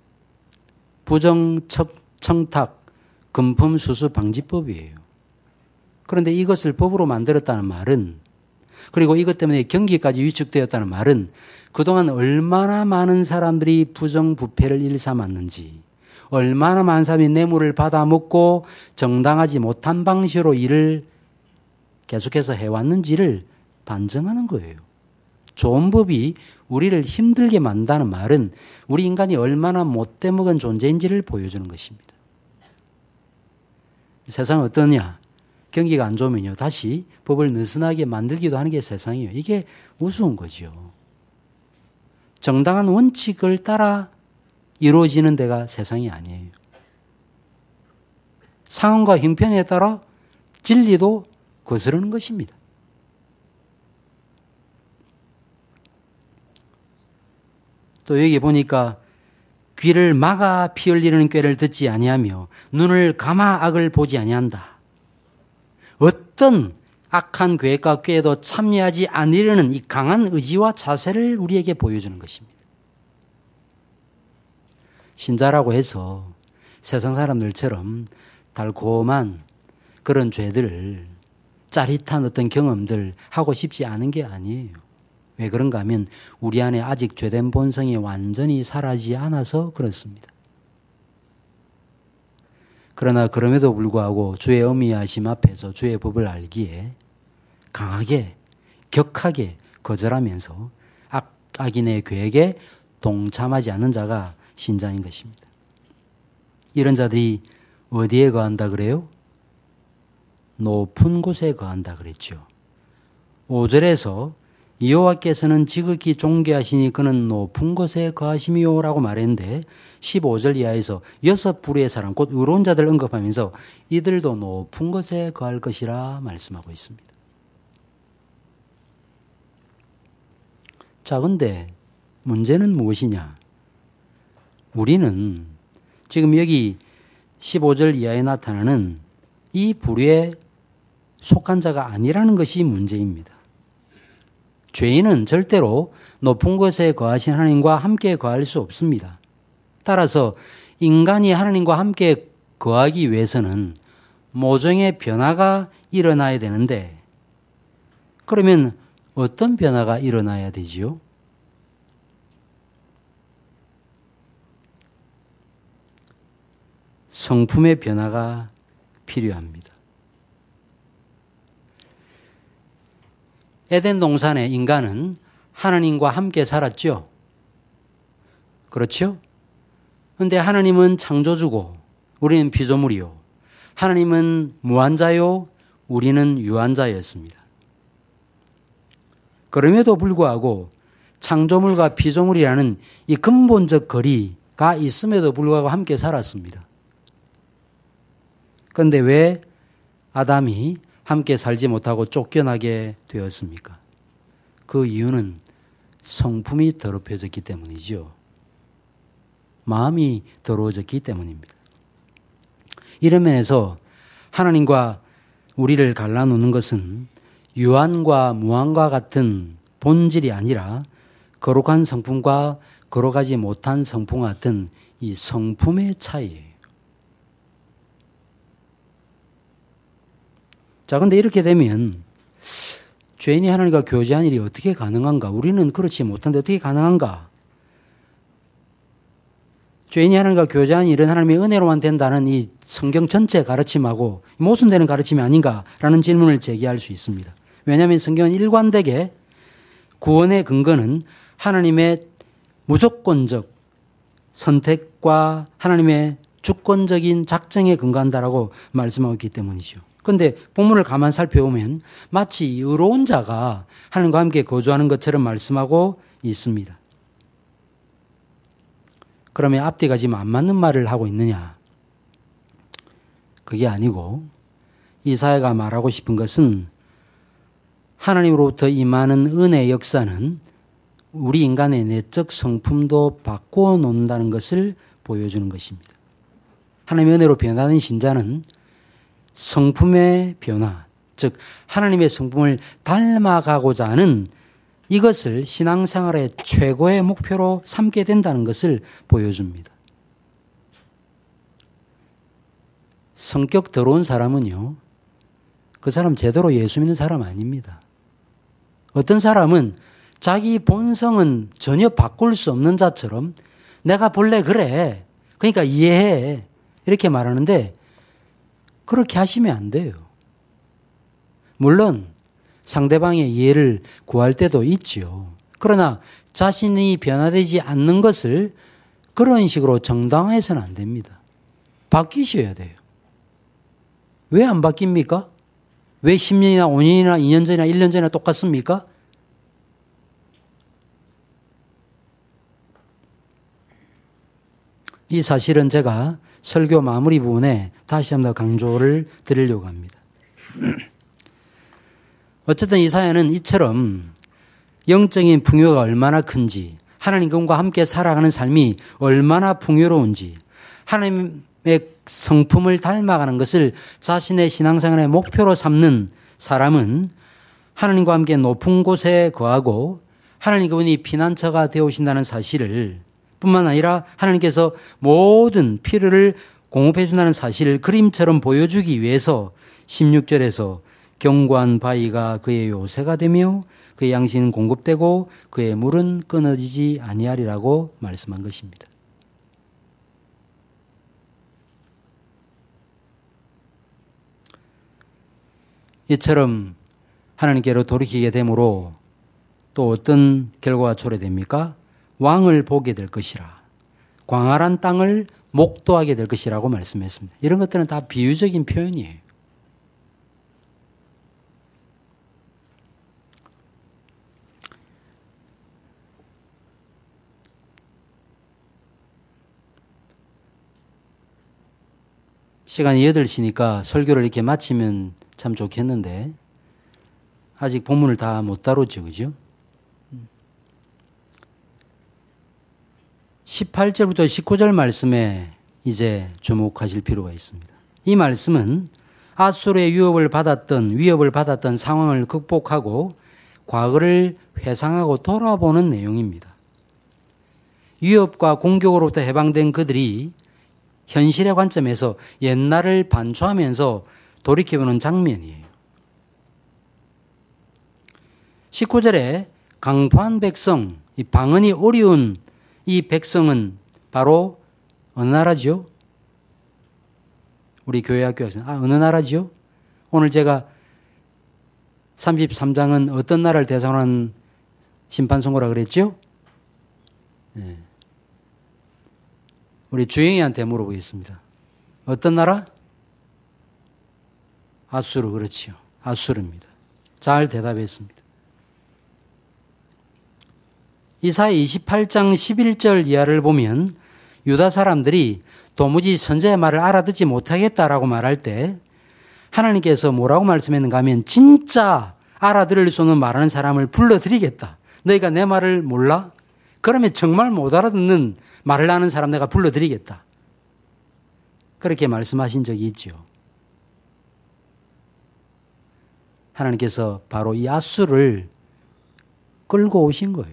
부정청탁 금품수수 방지법이에요. 그런데 이것을 법으로 만들었다는 말은, 그리고 이것 때문에 경기까지 위축되었다는 말은 그동안 얼마나 많은 사람들이 부정부패를 일삼았는지, 얼마나 많은 사람이 뇌물을 받아먹고 정당하지 못한 방식으로 일을 계속해서 해왔는지를 반증하는 거예요. 좋은 법이 우리를 힘들게 만든다는 말은 우리 인간이 얼마나 못돼 먹은 존재인지를 보여주는 것입니다. 세상은 어떠냐? 경기가 안 좋으면요, 다시 법을 느슨하게 만들기도 하는 게 세상이에요. 이게 우스운 거죠. 정당한 원칙을 따라 이루어지는 데가 세상이 아니에요. 상황과 형편에 따라 진리도 거스르는 것입니다. 또 여기 보니까 귀를 막아 피 흘리는 꾀를 듣지 아니하며 눈을 감아 악을 보지 아니한다. 어떤 악한 계획과 꾀에도 참여하지 않으려는 이 강한 의지와 자세를 우리에게 보여주는 것입니다. 신자라고 해서 세상 사람들처럼 달콤한 그런 죄들을, 짜릿한 어떤 경험들 하고 싶지 않은 게 아니에요. 왜 그런가 하면 우리 안에 아직 죄된 본성이 완전히 사라지지 않아서 그렇습니다. 그러나 그럼에도 불구하고 주의 어미하심 앞에서 주의 법을 알기에 강하게, 격하게 거절하면서 악, 악인의 계획에 동참하지 않는 자가 신자인 것입니다. 이런 자들이 어디에 거한다 그래요? 높은 곳에 거한다 그랬죠. 오 절에서 여호와께서는 지극히 존귀하시니 그는 높은 곳에 거하시미요 라고 말했는데 십오 절 이하에서 여섯 부류의 사람, 곧 의로운 자들을 언급하면서 이들도 높은 곳에 거할 것이라 말씀하고 있습니다. 자, 근데 문제는 무엇이냐? 우리는 지금 여기 십오 절 이하에 나타나는 이 부류에 속한 자가 아니라는 것이 문제입니다. 죄인은 절대로 높은 곳에 거하신 하나님과 함께 거할 수 없습니다. 따라서 인간이 하나님과 함께 거하기 위해서는 모종의 변화가 일어나야 되는데, 그러면 어떤 변화가 일어나야 되지요? 성품의 변화가 필요합니다. 에덴 동산에 인간은 하나님과 함께 살았죠. 그렇죠? 그런데 하나님은 창조주고 우리는 피조물이요. 하나님은 무한자요. 우리는 유한자였습니다. 그럼에도 불구하고 창조물과 피조물이라는 이 근본적 거리가 있음에도 불구하고 함께 살았습니다. 그런데 왜 아담이 함께 살지 못하고 쫓겨나게 되었습니까? 그 이유는 성품이 더럽혀졌기 때문이죠. 마음이 더러워졌기 때문입니다. 이런 면에서 하나님과 우리를 갈라놓는 것은 유한과 무한과 같은 본질이 아니라 거룩한 성품과 거룩하지 못한 성품 같은 이 성품의 차이예요. 자, 근데 이렇게 되면 죄인이 하나님과 교제한 일이 어떻게 가능한가? 우리는 그렇지 못한데 어떻게 가능한가? 죄인이 하나님과 교제한 일은 하나님의 은혜로만 된다는 이 성경 전체 가르침하고 모순되는 가르침이 아닌가라는 질문을 제기할 수 있습니다. 왜냐하면 성경은 일관되게 구원의 근거는 하나님의 무조건적 선택과 하나님의 주권적인 작정에 근거한다라고 말씀하고 있기 때문이죠. 그런데 본문을 가만 살펴보면 마치 의로운 자가 하나님과 함께 거주하는 것처럼 말씀하고 있습니다. 그러면 앞뒤가 지금 안 맞는 말을 하고 있느냐? 그게 아니고 이사야가 말하고 싶은 것은 하나님으로부터 임하는 은혜의 역사는 우리 인간의 내적 성품도 바꾸어 놓는다는 것을 보여주는 것입니다. 하나님의 은혜로 변화된 신자는 성품의 변화, 즉 하나님의 성품을 닮아가고자 하는 이것을 신앙생활의 최고의 목표로 삼게 된다는 것을 보여줍니다. 성격 더러운 사람은요, 그 사람 제대로 예수 믿는 사람 아닙니다. 어떤 사람은 자기 본성은 전혀 바꿀 수 없는 자처럼 내가 본래 그래, 그러니까 이해해. 이렇게 말하는데 그렇게 하시면 안 돼요. 물론 상대방의 이해를 구할 때도 있지요. 그러나 자신이 변화되지 않는 것을 그런 식으로 정당화해서는 안 됩니다. 바뀌셔야 돼요. 왜 안 바뀝니까? 왜 십 년이나 오 년이나 이 년 전이나 일 년 전이나 똑같습니까? 이 사실은 제가 설교 마무리 부분에 다시 한번 강조를 드리려고 합니다. 어쨌든 이 사연은 이처럼 영적인 풍요가 얼마나 큰지, 하나님과 함께 살아가는 삶이 얼마나 풍요로운지, 하나님의 성품을 닮아가는 것을 자신의 신앙생활의 목표로 삼는 사람은 하나님과 함께 높은 곳에 거하고 하나님 그분이 피난처가 되어오신다는 사실을 뿐만 아니라 하나님께서 모든 필요를 공급해 준다는 사실을 그림처럼 보여주기 위해서 십육 절에서 견고한 바위가 그의 요새가 되며 그의 양식은 공급되고 그의 물은 끊어지지 아니하리라고 말씀한 것입니다. 이처럼 하나님께로 돌이키게 되므로 또 어떤 결과가 초래됩니까? 왕을 보게 될 것이라. 광활한 땅을 목도하게 될 것이라고 말씀했습니다. 이런 것들은 다 비유적인 표현이에요. 시간이 여덟 시니까 설교를 이렇게 마치면 참 좋겠는데 아직 본문을 다 못 다뤘죠. 그죠? 십팔 절부터 십구 절 말씀에 이제 주목하실 필요가 있습니다. 이 말씀은 아수르의 유업을 받았던 위협을 받았던 상황을 극복하고 과거를 회상하고 돌아보는 내용입니다. 위협과 공격으로부터 해방된 그들이 현실의 관점에서 옛날을 반추하면서 돌이켜보는 장면이에요. 십구 절에 강포한 백성, 이 방언이 어려운 이 백성은 바로 어느 나라지요? 우리 교회 학교에서 아 어느 나라지요? 오늘 제가 삼십삼 장은 어떤 나라를 대상으로 한 심판 선고라 그랬죠? 네. 우리 주영이한테 물어보겠습니다. 어떤 나라? 아수르, 그렇지요. 아수르입니다. 잘 대답했습니다. 이사야 이십팔 장 십일 절 이하를 보면 유다 사람들이 도무지 선지자의 말을 알아듣지 못하겠다라고 말할 때 하나님께서 뭐라고 말씀했는가 하면 진짜 알아들을 수 없는 말하는 사람을 불러드리겠다. 너희가 내 말을 몰라? 그러면 정말 못 알아듣는 말을 하는 사람 내가 불러드리겠다. 그렇게 말씀하신 적이 있죠. 하나님께서 바로 이 아수를 끌고 오신 거예요.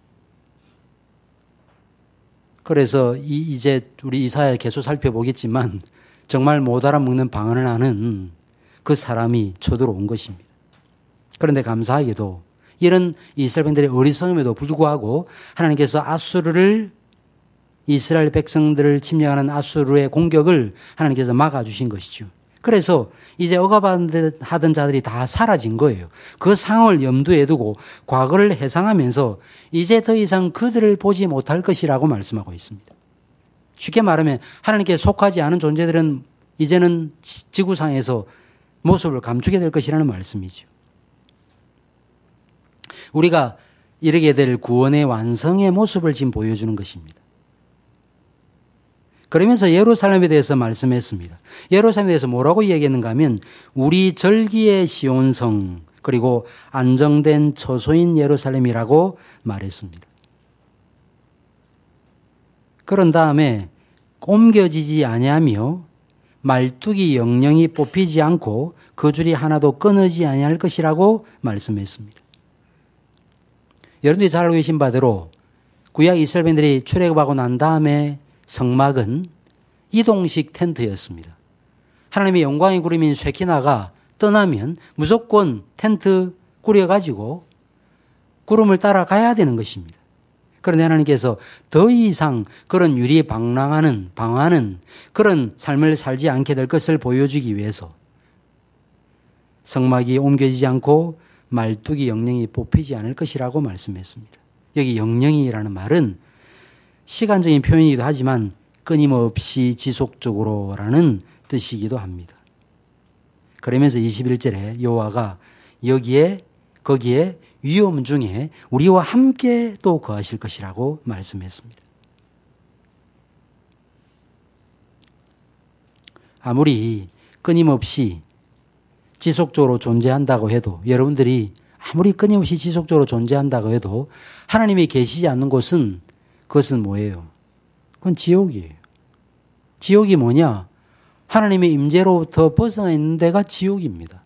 그래서 이, 이제 우리 이사야 계속 살펴보겠지만 정말 못 알아먹는 방언을 하는 그 사람이 쳐들어온 것입니다. 그런데 감사하게도 이런 이스라엘 백성들의 어리석음에도 불구하고 하나님께서 아수르를 이스라엘 백성들을 침략하는 아수르의 공격을 하나님께서 막아주신 것이죠. 그래서 이제 억압하던 자들이 다 사라진 거예요. 그 상황을 염두에 두고 과거를 회상하면서 이제 더 이상 그들을 보지 못할 것이라고 말씀하고 있습니다. 쉽게 말하면 하나님께 속하지 않은 존재들은 이제는 지구상에서 모습을 감추게 될 것이라는 말씀이죠. 우리가 이르게 될 구원의 완성의 모습을 지금 보여주는 것입니다. 그러면서 예루살렘에 대해서 말씀했습니다. 예루살렘에 대해서 뭐라고 이야기했는가 하면 우리 절기의 시온성 그리고 안정된 처소인 예루살렘이라고 말했습니다. 그런 다음에 옮겨지지 아니하며 말뚝이 영영이 뽑히지 않고 그 줄이 하나도 끊어지지 아니할 것이라고 말씀했습니다. 여러분들이 잘 알고 계신 바대로 구약 이스라엘 백성들이 출애굽하고 난 다음에 성막은 이동식 텐트였습니다. 하나님의 영광의 구름인 쉐키나가 떠나면 무조건 텐트 꾸려가지고 구름을 따라가야 되는 것입니다. 그런데 하나님께서 더 이상 그런 유리방랑하는, 방하는 그런 삶을 살지 않게 될 것을 보여주기 위해서 성막이 옮겨지지 않고 말뚝이 영영이 뽑히지 않을 것이라고 말씀했습니다. 여기 영영이라는 말은 시간적인 표현이기도 하지만 끊임없이 지속적으로라는 뜻이기도 합니다. 그러면서 이십일 절에 여호와가 여기에 거기에 위험 중에 우리와 함께 또 거하실 것이라고 말씀했습니다. 아무리 끊임없이 지속적으로 존재한다고 해도, 여러분들이 아무리 끊임없이 지속적으로 존재한다고 해도 하나님이 계시지 않는 곳은, 그것은 뭐예요? 그건 지옥이에요. 지옥이 뭐냐? 하나님의 임재로부터 벗어나 있는 데가 지옥입니다.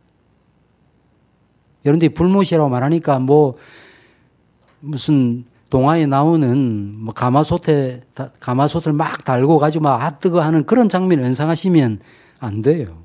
여러분들이 불못이라고 말하니까 뭐 무슨 동화에 나오는 뭐 가마솥에 가마솥을 막 달고 가지고 막 아 뜨거 하는 그런 장면을 연상하시면 안 돼요.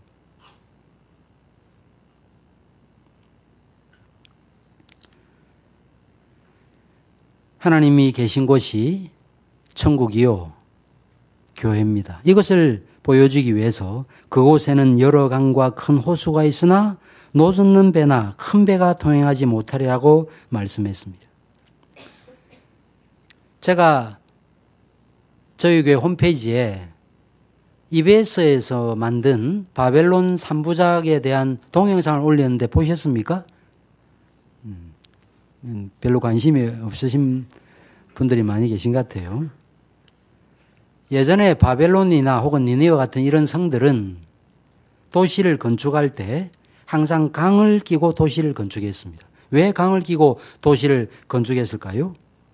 하나님이 계신 곳이 천국이요 교회입니다. 이것을 보여주기 위해서 그곳에는 여러 강과 큰 호수가 있으나 노젓는 배나 큰 배가 통행하지 못하리라고 말씀했습니다. 제가 저희 교회 홈페이지에 이비에스에서 만든 바벨론 삼부작에 대한 동영상을 올렸는데 보셨습니까? 음, 별로 관심이 없으신 분들이 많이 계신 것 같아요. 예전에 바벨론이나 혹은 니느웨 같은 이런 성들은 도시를 건축할 때 항상 강을 끼고 도시를 건축했습니다. 왜 강을 끼고 도시를 건축했을까요?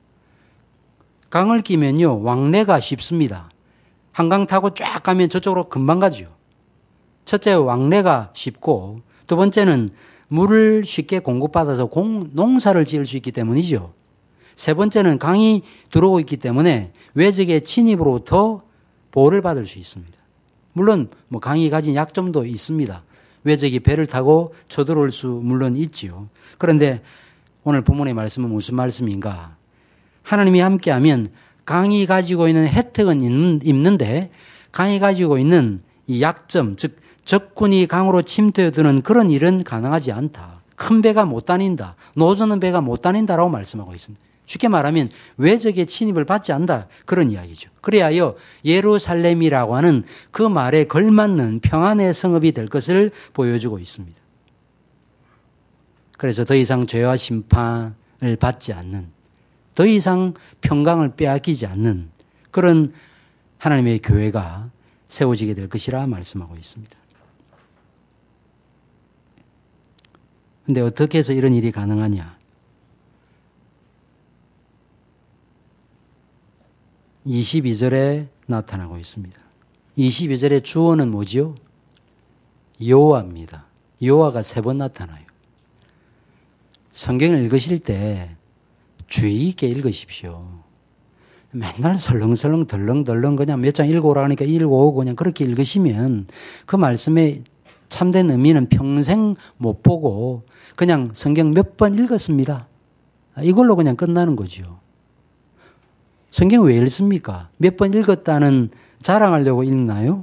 강을 끼면요, 왕래가 쉽습니다. 한강 타고 쫙 가면 저쪽으로 금방 가죠. 첫째, 왕래가 쉽고, 두 번째는 물을 쉽게 공급받아서 공, 농사를 지을 수 있기 때문이죠. 세 번째는 강이 들어오고 있기 때문에 외적의 침입으로부터 보호를 받을 수 있습니다. 물론 뭐 강이 가진 약점도 있습니다. 외적이 배를 타고 쳐들어올 수 물론 있지요. 그런데 오늘 본문의 말씀은 무슨 말씀인가? 하나님이 함께하면 강이 가지고 있는 혜택은 있는데 강이 가지고 있는 이 약점, 즉 적군이 강으로 침투해드는 그런 일은 가능하지 않다. 큰 배가 못 다닌다. 노젓는 배가 못 다닌다라고 말씀하고 있습니다. 쉽게 말하면 외적의 침입을 받지 않는다. 그런 이야기죠. 그래야여 예루살렘이라고 하는 그 말에 걸맞는 평안의 성읍이 될 것을 보여주고 있습니다. 그래서 더 이상 죄와 심판을 받지 않는, 더 이상 평강을 빼앗기지 않는 그런 하나님의 교회가 세워지게 될 것이라 말씀하고 있습니다. 그런데 어떻게 해서 이런 일이 가능하냐? 이십이 절에 나타나고 있습니다. 이십이 절의 주어는 뭐지요? 여호와입니다. 여호와가 세 번 나타나요. 성경을 읽으실 때 주의 있게 읽으십시오. 맨날 설렁설렁 덜렁덜렁 그냥 몇 장 읽어오라 하니까 읽어오고 그냥 그렇게 읽으시면 그 말씀의 참된 의미는 평생 못 보고 그냥 성경 몇 번 읽었습니다. 이걸로 그냥 끝나는 거죠. 성경 왜 읽습니까? 몇 번 읽었다는 자랑하려고 읽나요?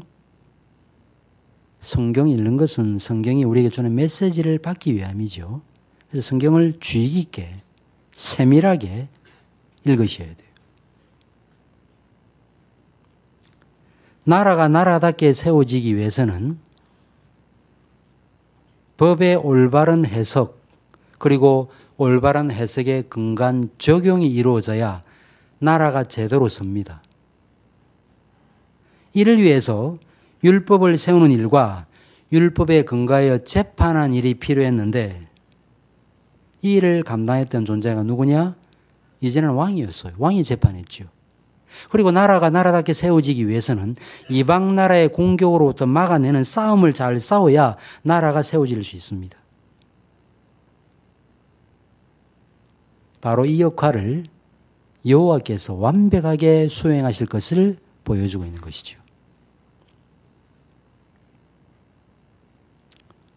성경 읽는 것은 성경이 우리에게 주는 메시지를 받기 위함이죠. 그래서 성경을 주의 깊게 세밀하게 읽으셔야 돼요. 나라가 나라답게 세워지기 위해서는 법의 올바른 해석 그리고 올바른 해석의 근간 적용이 이루어져야 나라가 제대로 섭니다. 이를 위해서 율법을 세우는 일과 율법에 근거하여 재판한 일이 필요했는데 이 일을 감당했던 존재가 누구냐? 이제는 왕이었어요. 왕이 재판했죠. 그리고 나라가 나라답게 세워지기 위해서는 이방 나라의 공격으로부터 막아내는 싸움을 잘 싸워야 나라가 세워질 수 있습니다. 바로 이 역할을 여호와께서 완벽하게 수행하실 것을 보여주고 있는 것이죠.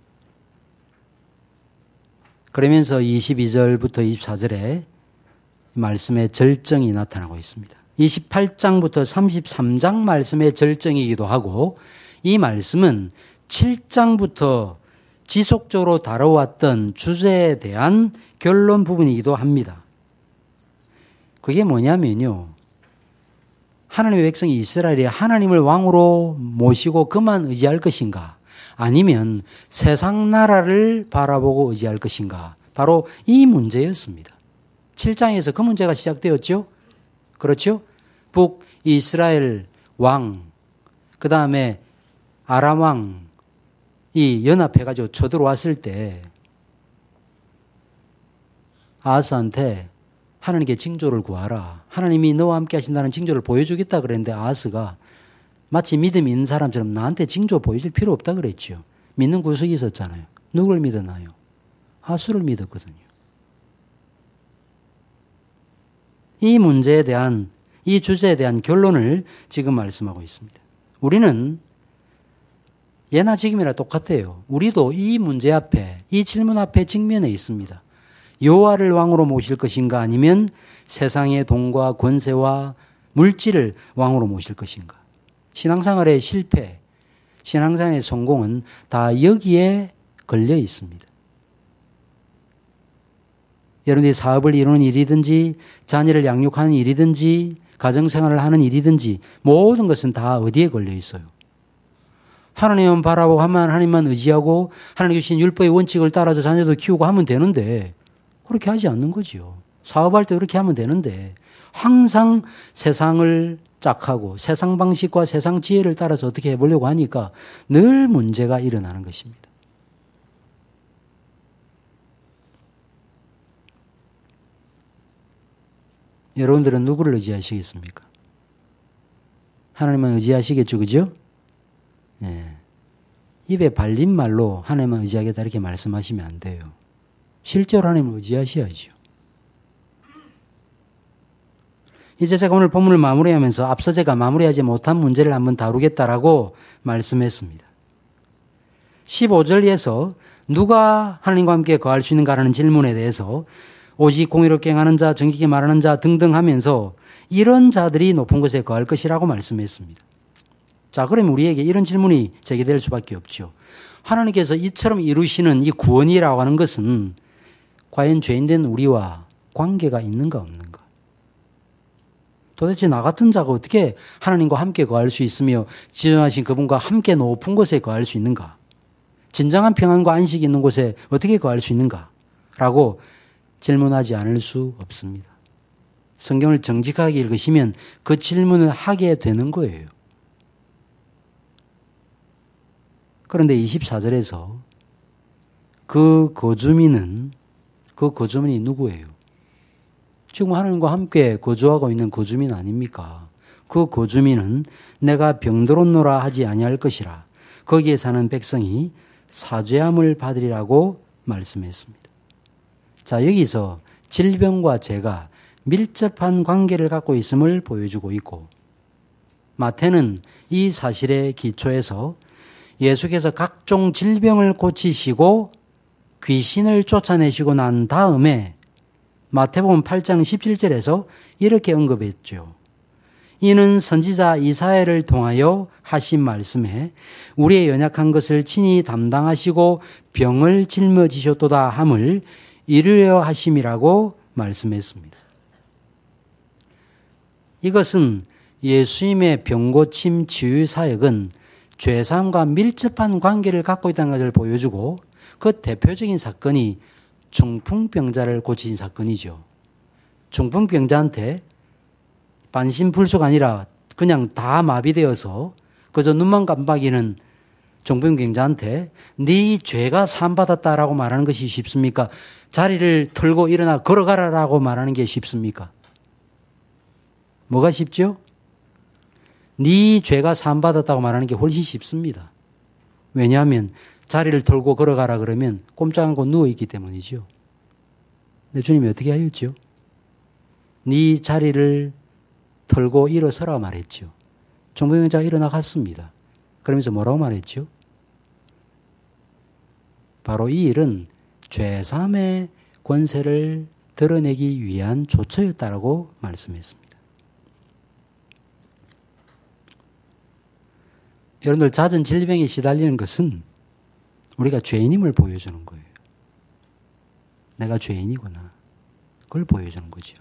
그러면서 이십이 절부터 이십사 절에 말씀의 절정이 나타나고 있습니다. 이십팔 장부터 삼십삼 장 말씀의 절정이기도 하고 이 말씀은 칠 장부터 지속적으로 다뤄왔던 주제에 대한 결론 부분이기도 합니다. 그게 뭐냐면요. 하나님의 백성 이스라엘이 하나님을 왕으로 모시고 그만 의지할 것인가? 아니면 세상 나라를 바라보고 의지할 것인가? 바로 이 문제였습니다. 칠 장에서 그 문제가 시작되었죠. 그렇죠? 북이스라엘 왕, 그 다음에 아람 왕이 연합해가지고 쳐들어왔을 때 아하스한테 하나님께 징조를 구하라. 하나님이 너와 함께 하신다는 징조를 보여주겠다 그랬는데 아하스가 마치 믿음이 있는 사람처럼 나한테 징조 보여줄 필요 없다 그랬죠. 믿는 구석이 있었잖아요. 누굴 믿었나요? 아하스를 믿었거든요. 이 문제에 대한, 이 주제에 대한 결론을 지금 말씀하고 있습니다. 우리는 예나 지금이나 똑같아요. 우리도 이 문제 앞에, 이 질문 앞에 직면해 있습니다. 여호와를 왕으로 모실 것인가 아니면 세상의 돈과 권세와 물질을 왕으로 모실 것인가. 신앙생활의 실패, 신앙생활의 성공은 다 여기에 걸려 있습니다. 여러분들이 사업을 이루는 일이든지 자녀를 양육하는 일이든지 가정생활을 하는 일이든지 모든 것은 다 어디에 걸려 있어요. 하나님만 바라보고 하면 하나님만 의지하고 하나님 주신 율법의 원칙을 따라서 자녀도 키우고 하면 되는데 그렇게 하지 않는 거죠. 사업할 때 그렇게 하면 되는데 항상 세상을 짝하고 세상 방식과 세상 지혜를 따라서 어떻게 해보려고 하니까 늘 문제가 일어나는 것입니다. 여러분들은 누구를 의지하시겠습니까? 하나님만 의지하시겠죠, 그죠? 예. 입에 발린 말로 하나님만 의지하겠다 이렇게 말씀하시면 안 돼요. 실제로 하나님을 의지하셔야죠. 이제 제가 오늘 본문을 마무리하면서 앞서 제가 마무리하지 못한 문제를 한번 다루겠다라고 말씀했습니다. 십오 절에서 누가 하나님과 함께 거할 수 있는가라는 질문에 대해서 오직 공의롭게 행하는 자, 정직히 말하는 자 등등 하면서 이런 자들이 높은 곳에 거할 것이라고 말씀했습니다. 자, 그럼 우리에게 이런 질문이 제기될 수밖에 없죠. 하나님께서 이처럼 이루시는 이 구원이라고 하는 것은 과연 죄인된 우리와 관계가 있는가 없는가? 도대체 나 같은 자가 어떻게 하나님과 함께 거할 수 있으며 지존하신 그분과 함께 높은 곳에 거할 수 있는가? 진정한 평안과 안식이 있는 곳에 어떻게 거할 수 있는가? 라고 질문하지 않을 수 없습니다. 성경을 정직하게 읽으시면 그 질문을 하게 되는 거예요. 그런데 이십사 절에서 그 거주민은 그 거주민이 누구예요? 지금 하나님과 함께 거주하고 있는 거주민 아닙니까? 그 거주민은 내가 병들었노라 하지 아니할 것이라 거기에 사는 백성이 사죄함을 받으리라고 말씀했습니다. 자, 여기서 질병과 죄가 밀접한 관계를 갖고 있음을 보여주고 있고 마태는 이 사실의 기초에서 예수께서 각종 질병을 고치시고 귀신을 쫓아내시고 난 다음에 마태복음 팔 장 십칠 절에서 이렇게 언급했죠. 이는 선지자 이사야를 통하여 하신 말씀에 우리의 연약한 것을 친히 담당하시고 병을 짊어지셨도다 함을 이루려 하심이라고 말씀했습니다. 이것은 예수님의 병고침 치유 사역은 죄사함과 밀접한 관계를 갖고 있다는 것을 보여주고 그 대표적인 사건이 중풍병자를 고친 사건이죠. 중풍병자한테 반신불수가 아니라 그냥 다 마비되어서 그저 눈만 깜빡이는 중풍병자한테 네 죄가 사함받았다라고 말하는 것이 쉽습니까? 자리를 털고 일어나 걸어가라라고 말하는 게 쉽습니까? 뭐가 쉽죠? 네 죄가 사함받았다고 말하는 게 훨씬 쉽습니다. 왜냐하면 자리를 털고 걸어가라 그러면 꼼짝 않고 누워있기 때문이죠. 근데 주님이 어떻게 하였죠? 네 자리를 털고 일어서라 말했죠. 중풍병자가 일어나갔습니다. 그러면서 뭐라고 말했죠? 바로 이 일은 죄사함의 권세를 드러내기 위한 조처였다라고 말씀했습니다. 여러분들, 잦은 질병에 시달리는 것은 우리가 죄인임을 보여주는 거예요. 내가 죄인이구나. 그걸 보여주는 거죠.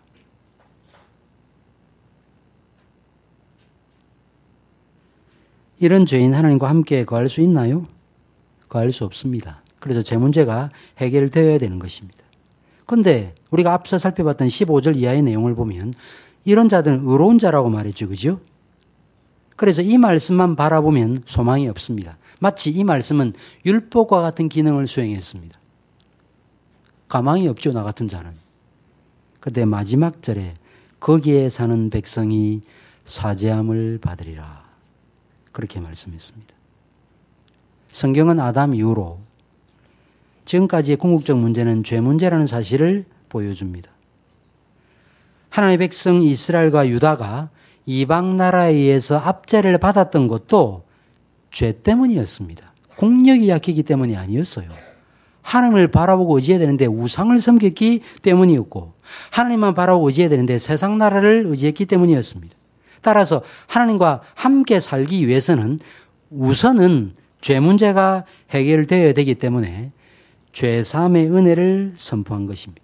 이런 죄인 하나님과 함께 거할 수 있나요? 거할 수 없습니다. 그래서 제 문제가 해결되어야 되는 것입니다. 그런데 우리가 앞서 살펴봤던 십오 절 이하의 내용을 보면 이런 자들은 의로운 자라고 말했죠. 그죠? 그래서 이 말씀만 바라보면 소망이 없습니다. 마치 이 말씀은 율법과 같은 기능을 수행했습니다. 가망이 없죠, 나 같은 자는. 그런데 마지막 절에 거기에 사는 백성이 사죄함을 받으리라. 그렇게 말씀했습니다. 성경은 아담 이후로 지금까지의 궁극적 문제는 죄 문제라는 사실을 보여줍니다. 하나님의 백성 이스라엘과 유다가 이방 나라에 의해서 압제를 받았던 것도 죄 때문이었습니다. 국력이 약했기 때문이 아니었어요. 하나님을 바라보고 의지해야 되는데 우상을 섬겼기 때문이었고, 하나님만 바라보고 의지해야 되는데 세상 나라를 의지했기 때문이었습니다. 따라서 하나님과 함께 살기 위해서는 우선은 죄 문제가 해결되어야 되기 때문에 죄사함의 은혜를 선포한 것입니다.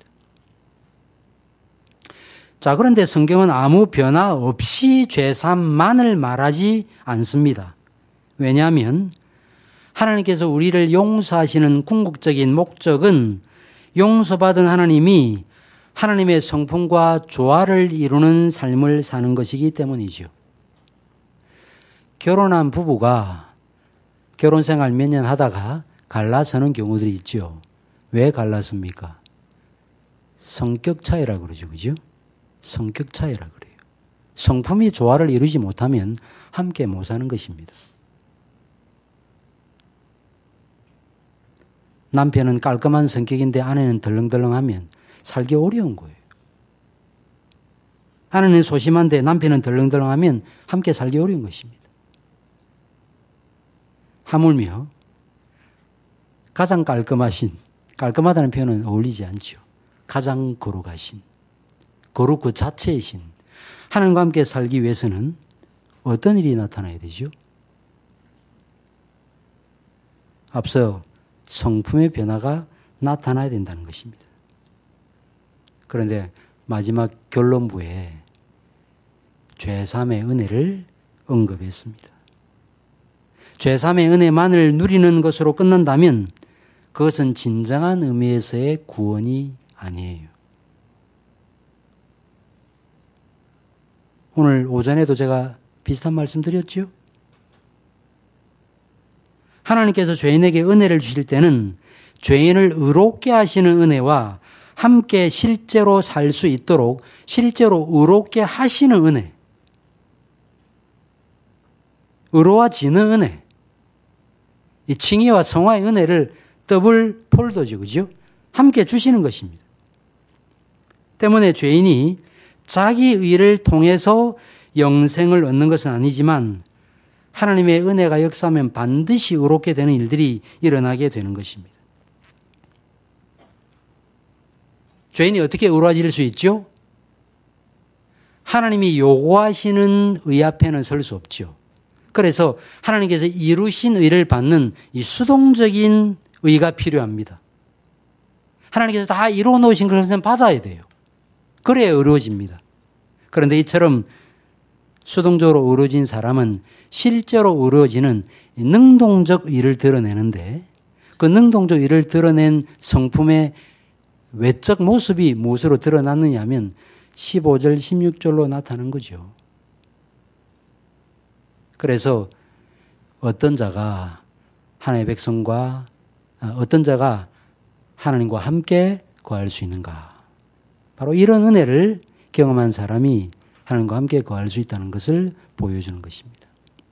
자, 그런데 성경은 아무 변화 없이 죄사함만을 말하지 않습니다. 왜냐하면 하나님께서 우리를 용서하시는 궁극적인 목적은 용서받은 하나님이 하나님의 성품과 조화를 이루는 삶을 사는 것이기 때문이죠. 결혼한 부부가 결혼 생활 몇 년 하다가 갈라서는 경우들이 있죠. 왜 갈랐습니까? 성격 차이라고 그러죠. 그죠? 성격 차이라고 그래요. 성품이 조화를 이루지 못하면 함께 못 사는 것입니다. 남편은 깔끔한 성격인데 아내는 덜렁덜렁하면 살기 어려운 거예요. 아내는 소심한데 남편은 덜렁덜렁하면 함께 살기 어려운 것입니다. 하물며 가장 깔끔하신, 깔끔하다는 표현은 어울리지 않죠. 가장 거룩하신, 거룩 그 자체이신 하나님과 함께 살기 위해서는 어떤 일이 나타나야 되죠? 앞서 성품의 변화가 나타나야 된다는 것입니다. 그런데 마지막 결론부에 죄사함의 은혜를 언급했습니다. 죄사함의 은혜만을 누리는 것으로 끝난다면 그것은 진정한 의미에서의 구원이 아니에요. 오늘 오전에도 제가 비슷한 말씀 드렸죠? 하나님께서 죄인에게 은혜를 주실 때는 죄인을 의롭게 하시는 은혜와 함께 실제로 살 수 있도록 실제로 의롭게 하시는 은혜, 의로워지는 은혜, 이 칭의와 성화의 은혜를 더블 폴더죠. 그죠? 함께 주시는 것입니다. 때문에 죄인이 자기 의를 통해서 영생을 얻는 것은 아니지만 하나님의 은혜가 역사하면 반드시 의롭게 되는 일들이 일어나게 되는 것입니다. 죄인이 어떻게 의로워질 수 있죠? 하나님이 요구하시는 의 앞에는 설 수 없죠. 그래서 하나님께서 이루신 의를 받는 이 수동적인 의가 필요합니다. 하나님께서 다 이루어 놓으신 것을 받아야 돼요. 그래야 의로워집니다. 그런데 이처럼 수동적으로 의로워진 사람은 실제로 의로워지는 능동적 의를 드러내는데 그 능동적 의를 드러낸 성품의 외적 모습이 무엇으로 드러났느냐 하면 십오 절, 십육 절로 나타난 거죠. 그래서 어떤 자가 하나님의 백성과 어떤 자가 하나님과 함께 거할 수 있는가. 바로 이런 은혜를 경험한 사람이 하나님과 함께 거할 수 있다는 것을 보여주는 것입니다.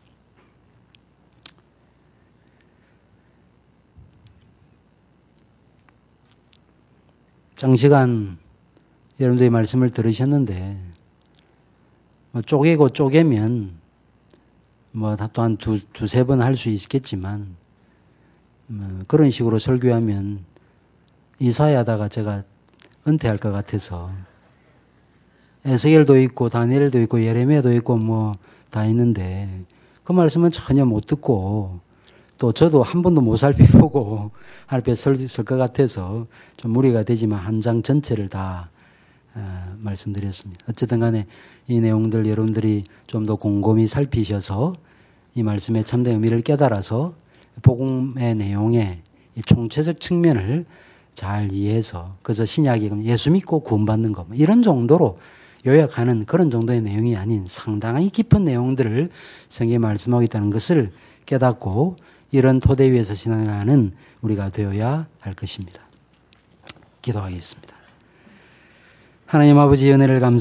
장시간 여러분들의 말씀을 들으셨는데 뭐 쪼개고 쪼개면 뭐 또 한 두, 두세 번 할 수 있겠지만 뭐 그런 식으로 설교하면 이사야다가 제가 은퇴할 것 같아서. 에스겔도 있고 다니엘도 있고 예레미야도 있고 뭐 다 있는데 그 말씀은 전혀 못 듣고 또 저도 한 번도 못 살펴보고 앞에 설 것 같아서 좀 무리가 되지만 한 장 전체를 다 어, 말씀드렸습니다. 어쨌든 간에 이 내용들 여러분들이 좀 더 곰곰이 살피셔서 이 말씀의 참된 의미를 깨달아서 복음의 내용의 이 총체적 측면을 잘 이해해서 그저 신약이 예수 믿고 구원받는 것 이런 정도로 요약하는 그런 정도의 내용이 아닌 상당히 깊은 내용들을 성경에 말씀하고 있다는 것을 깨닫고 이런 토대 위에서 신앙하는 우리가 되어야 할 것입니다. 기도하겠습니다. 하나님 아버지 은혜를 감사합니다.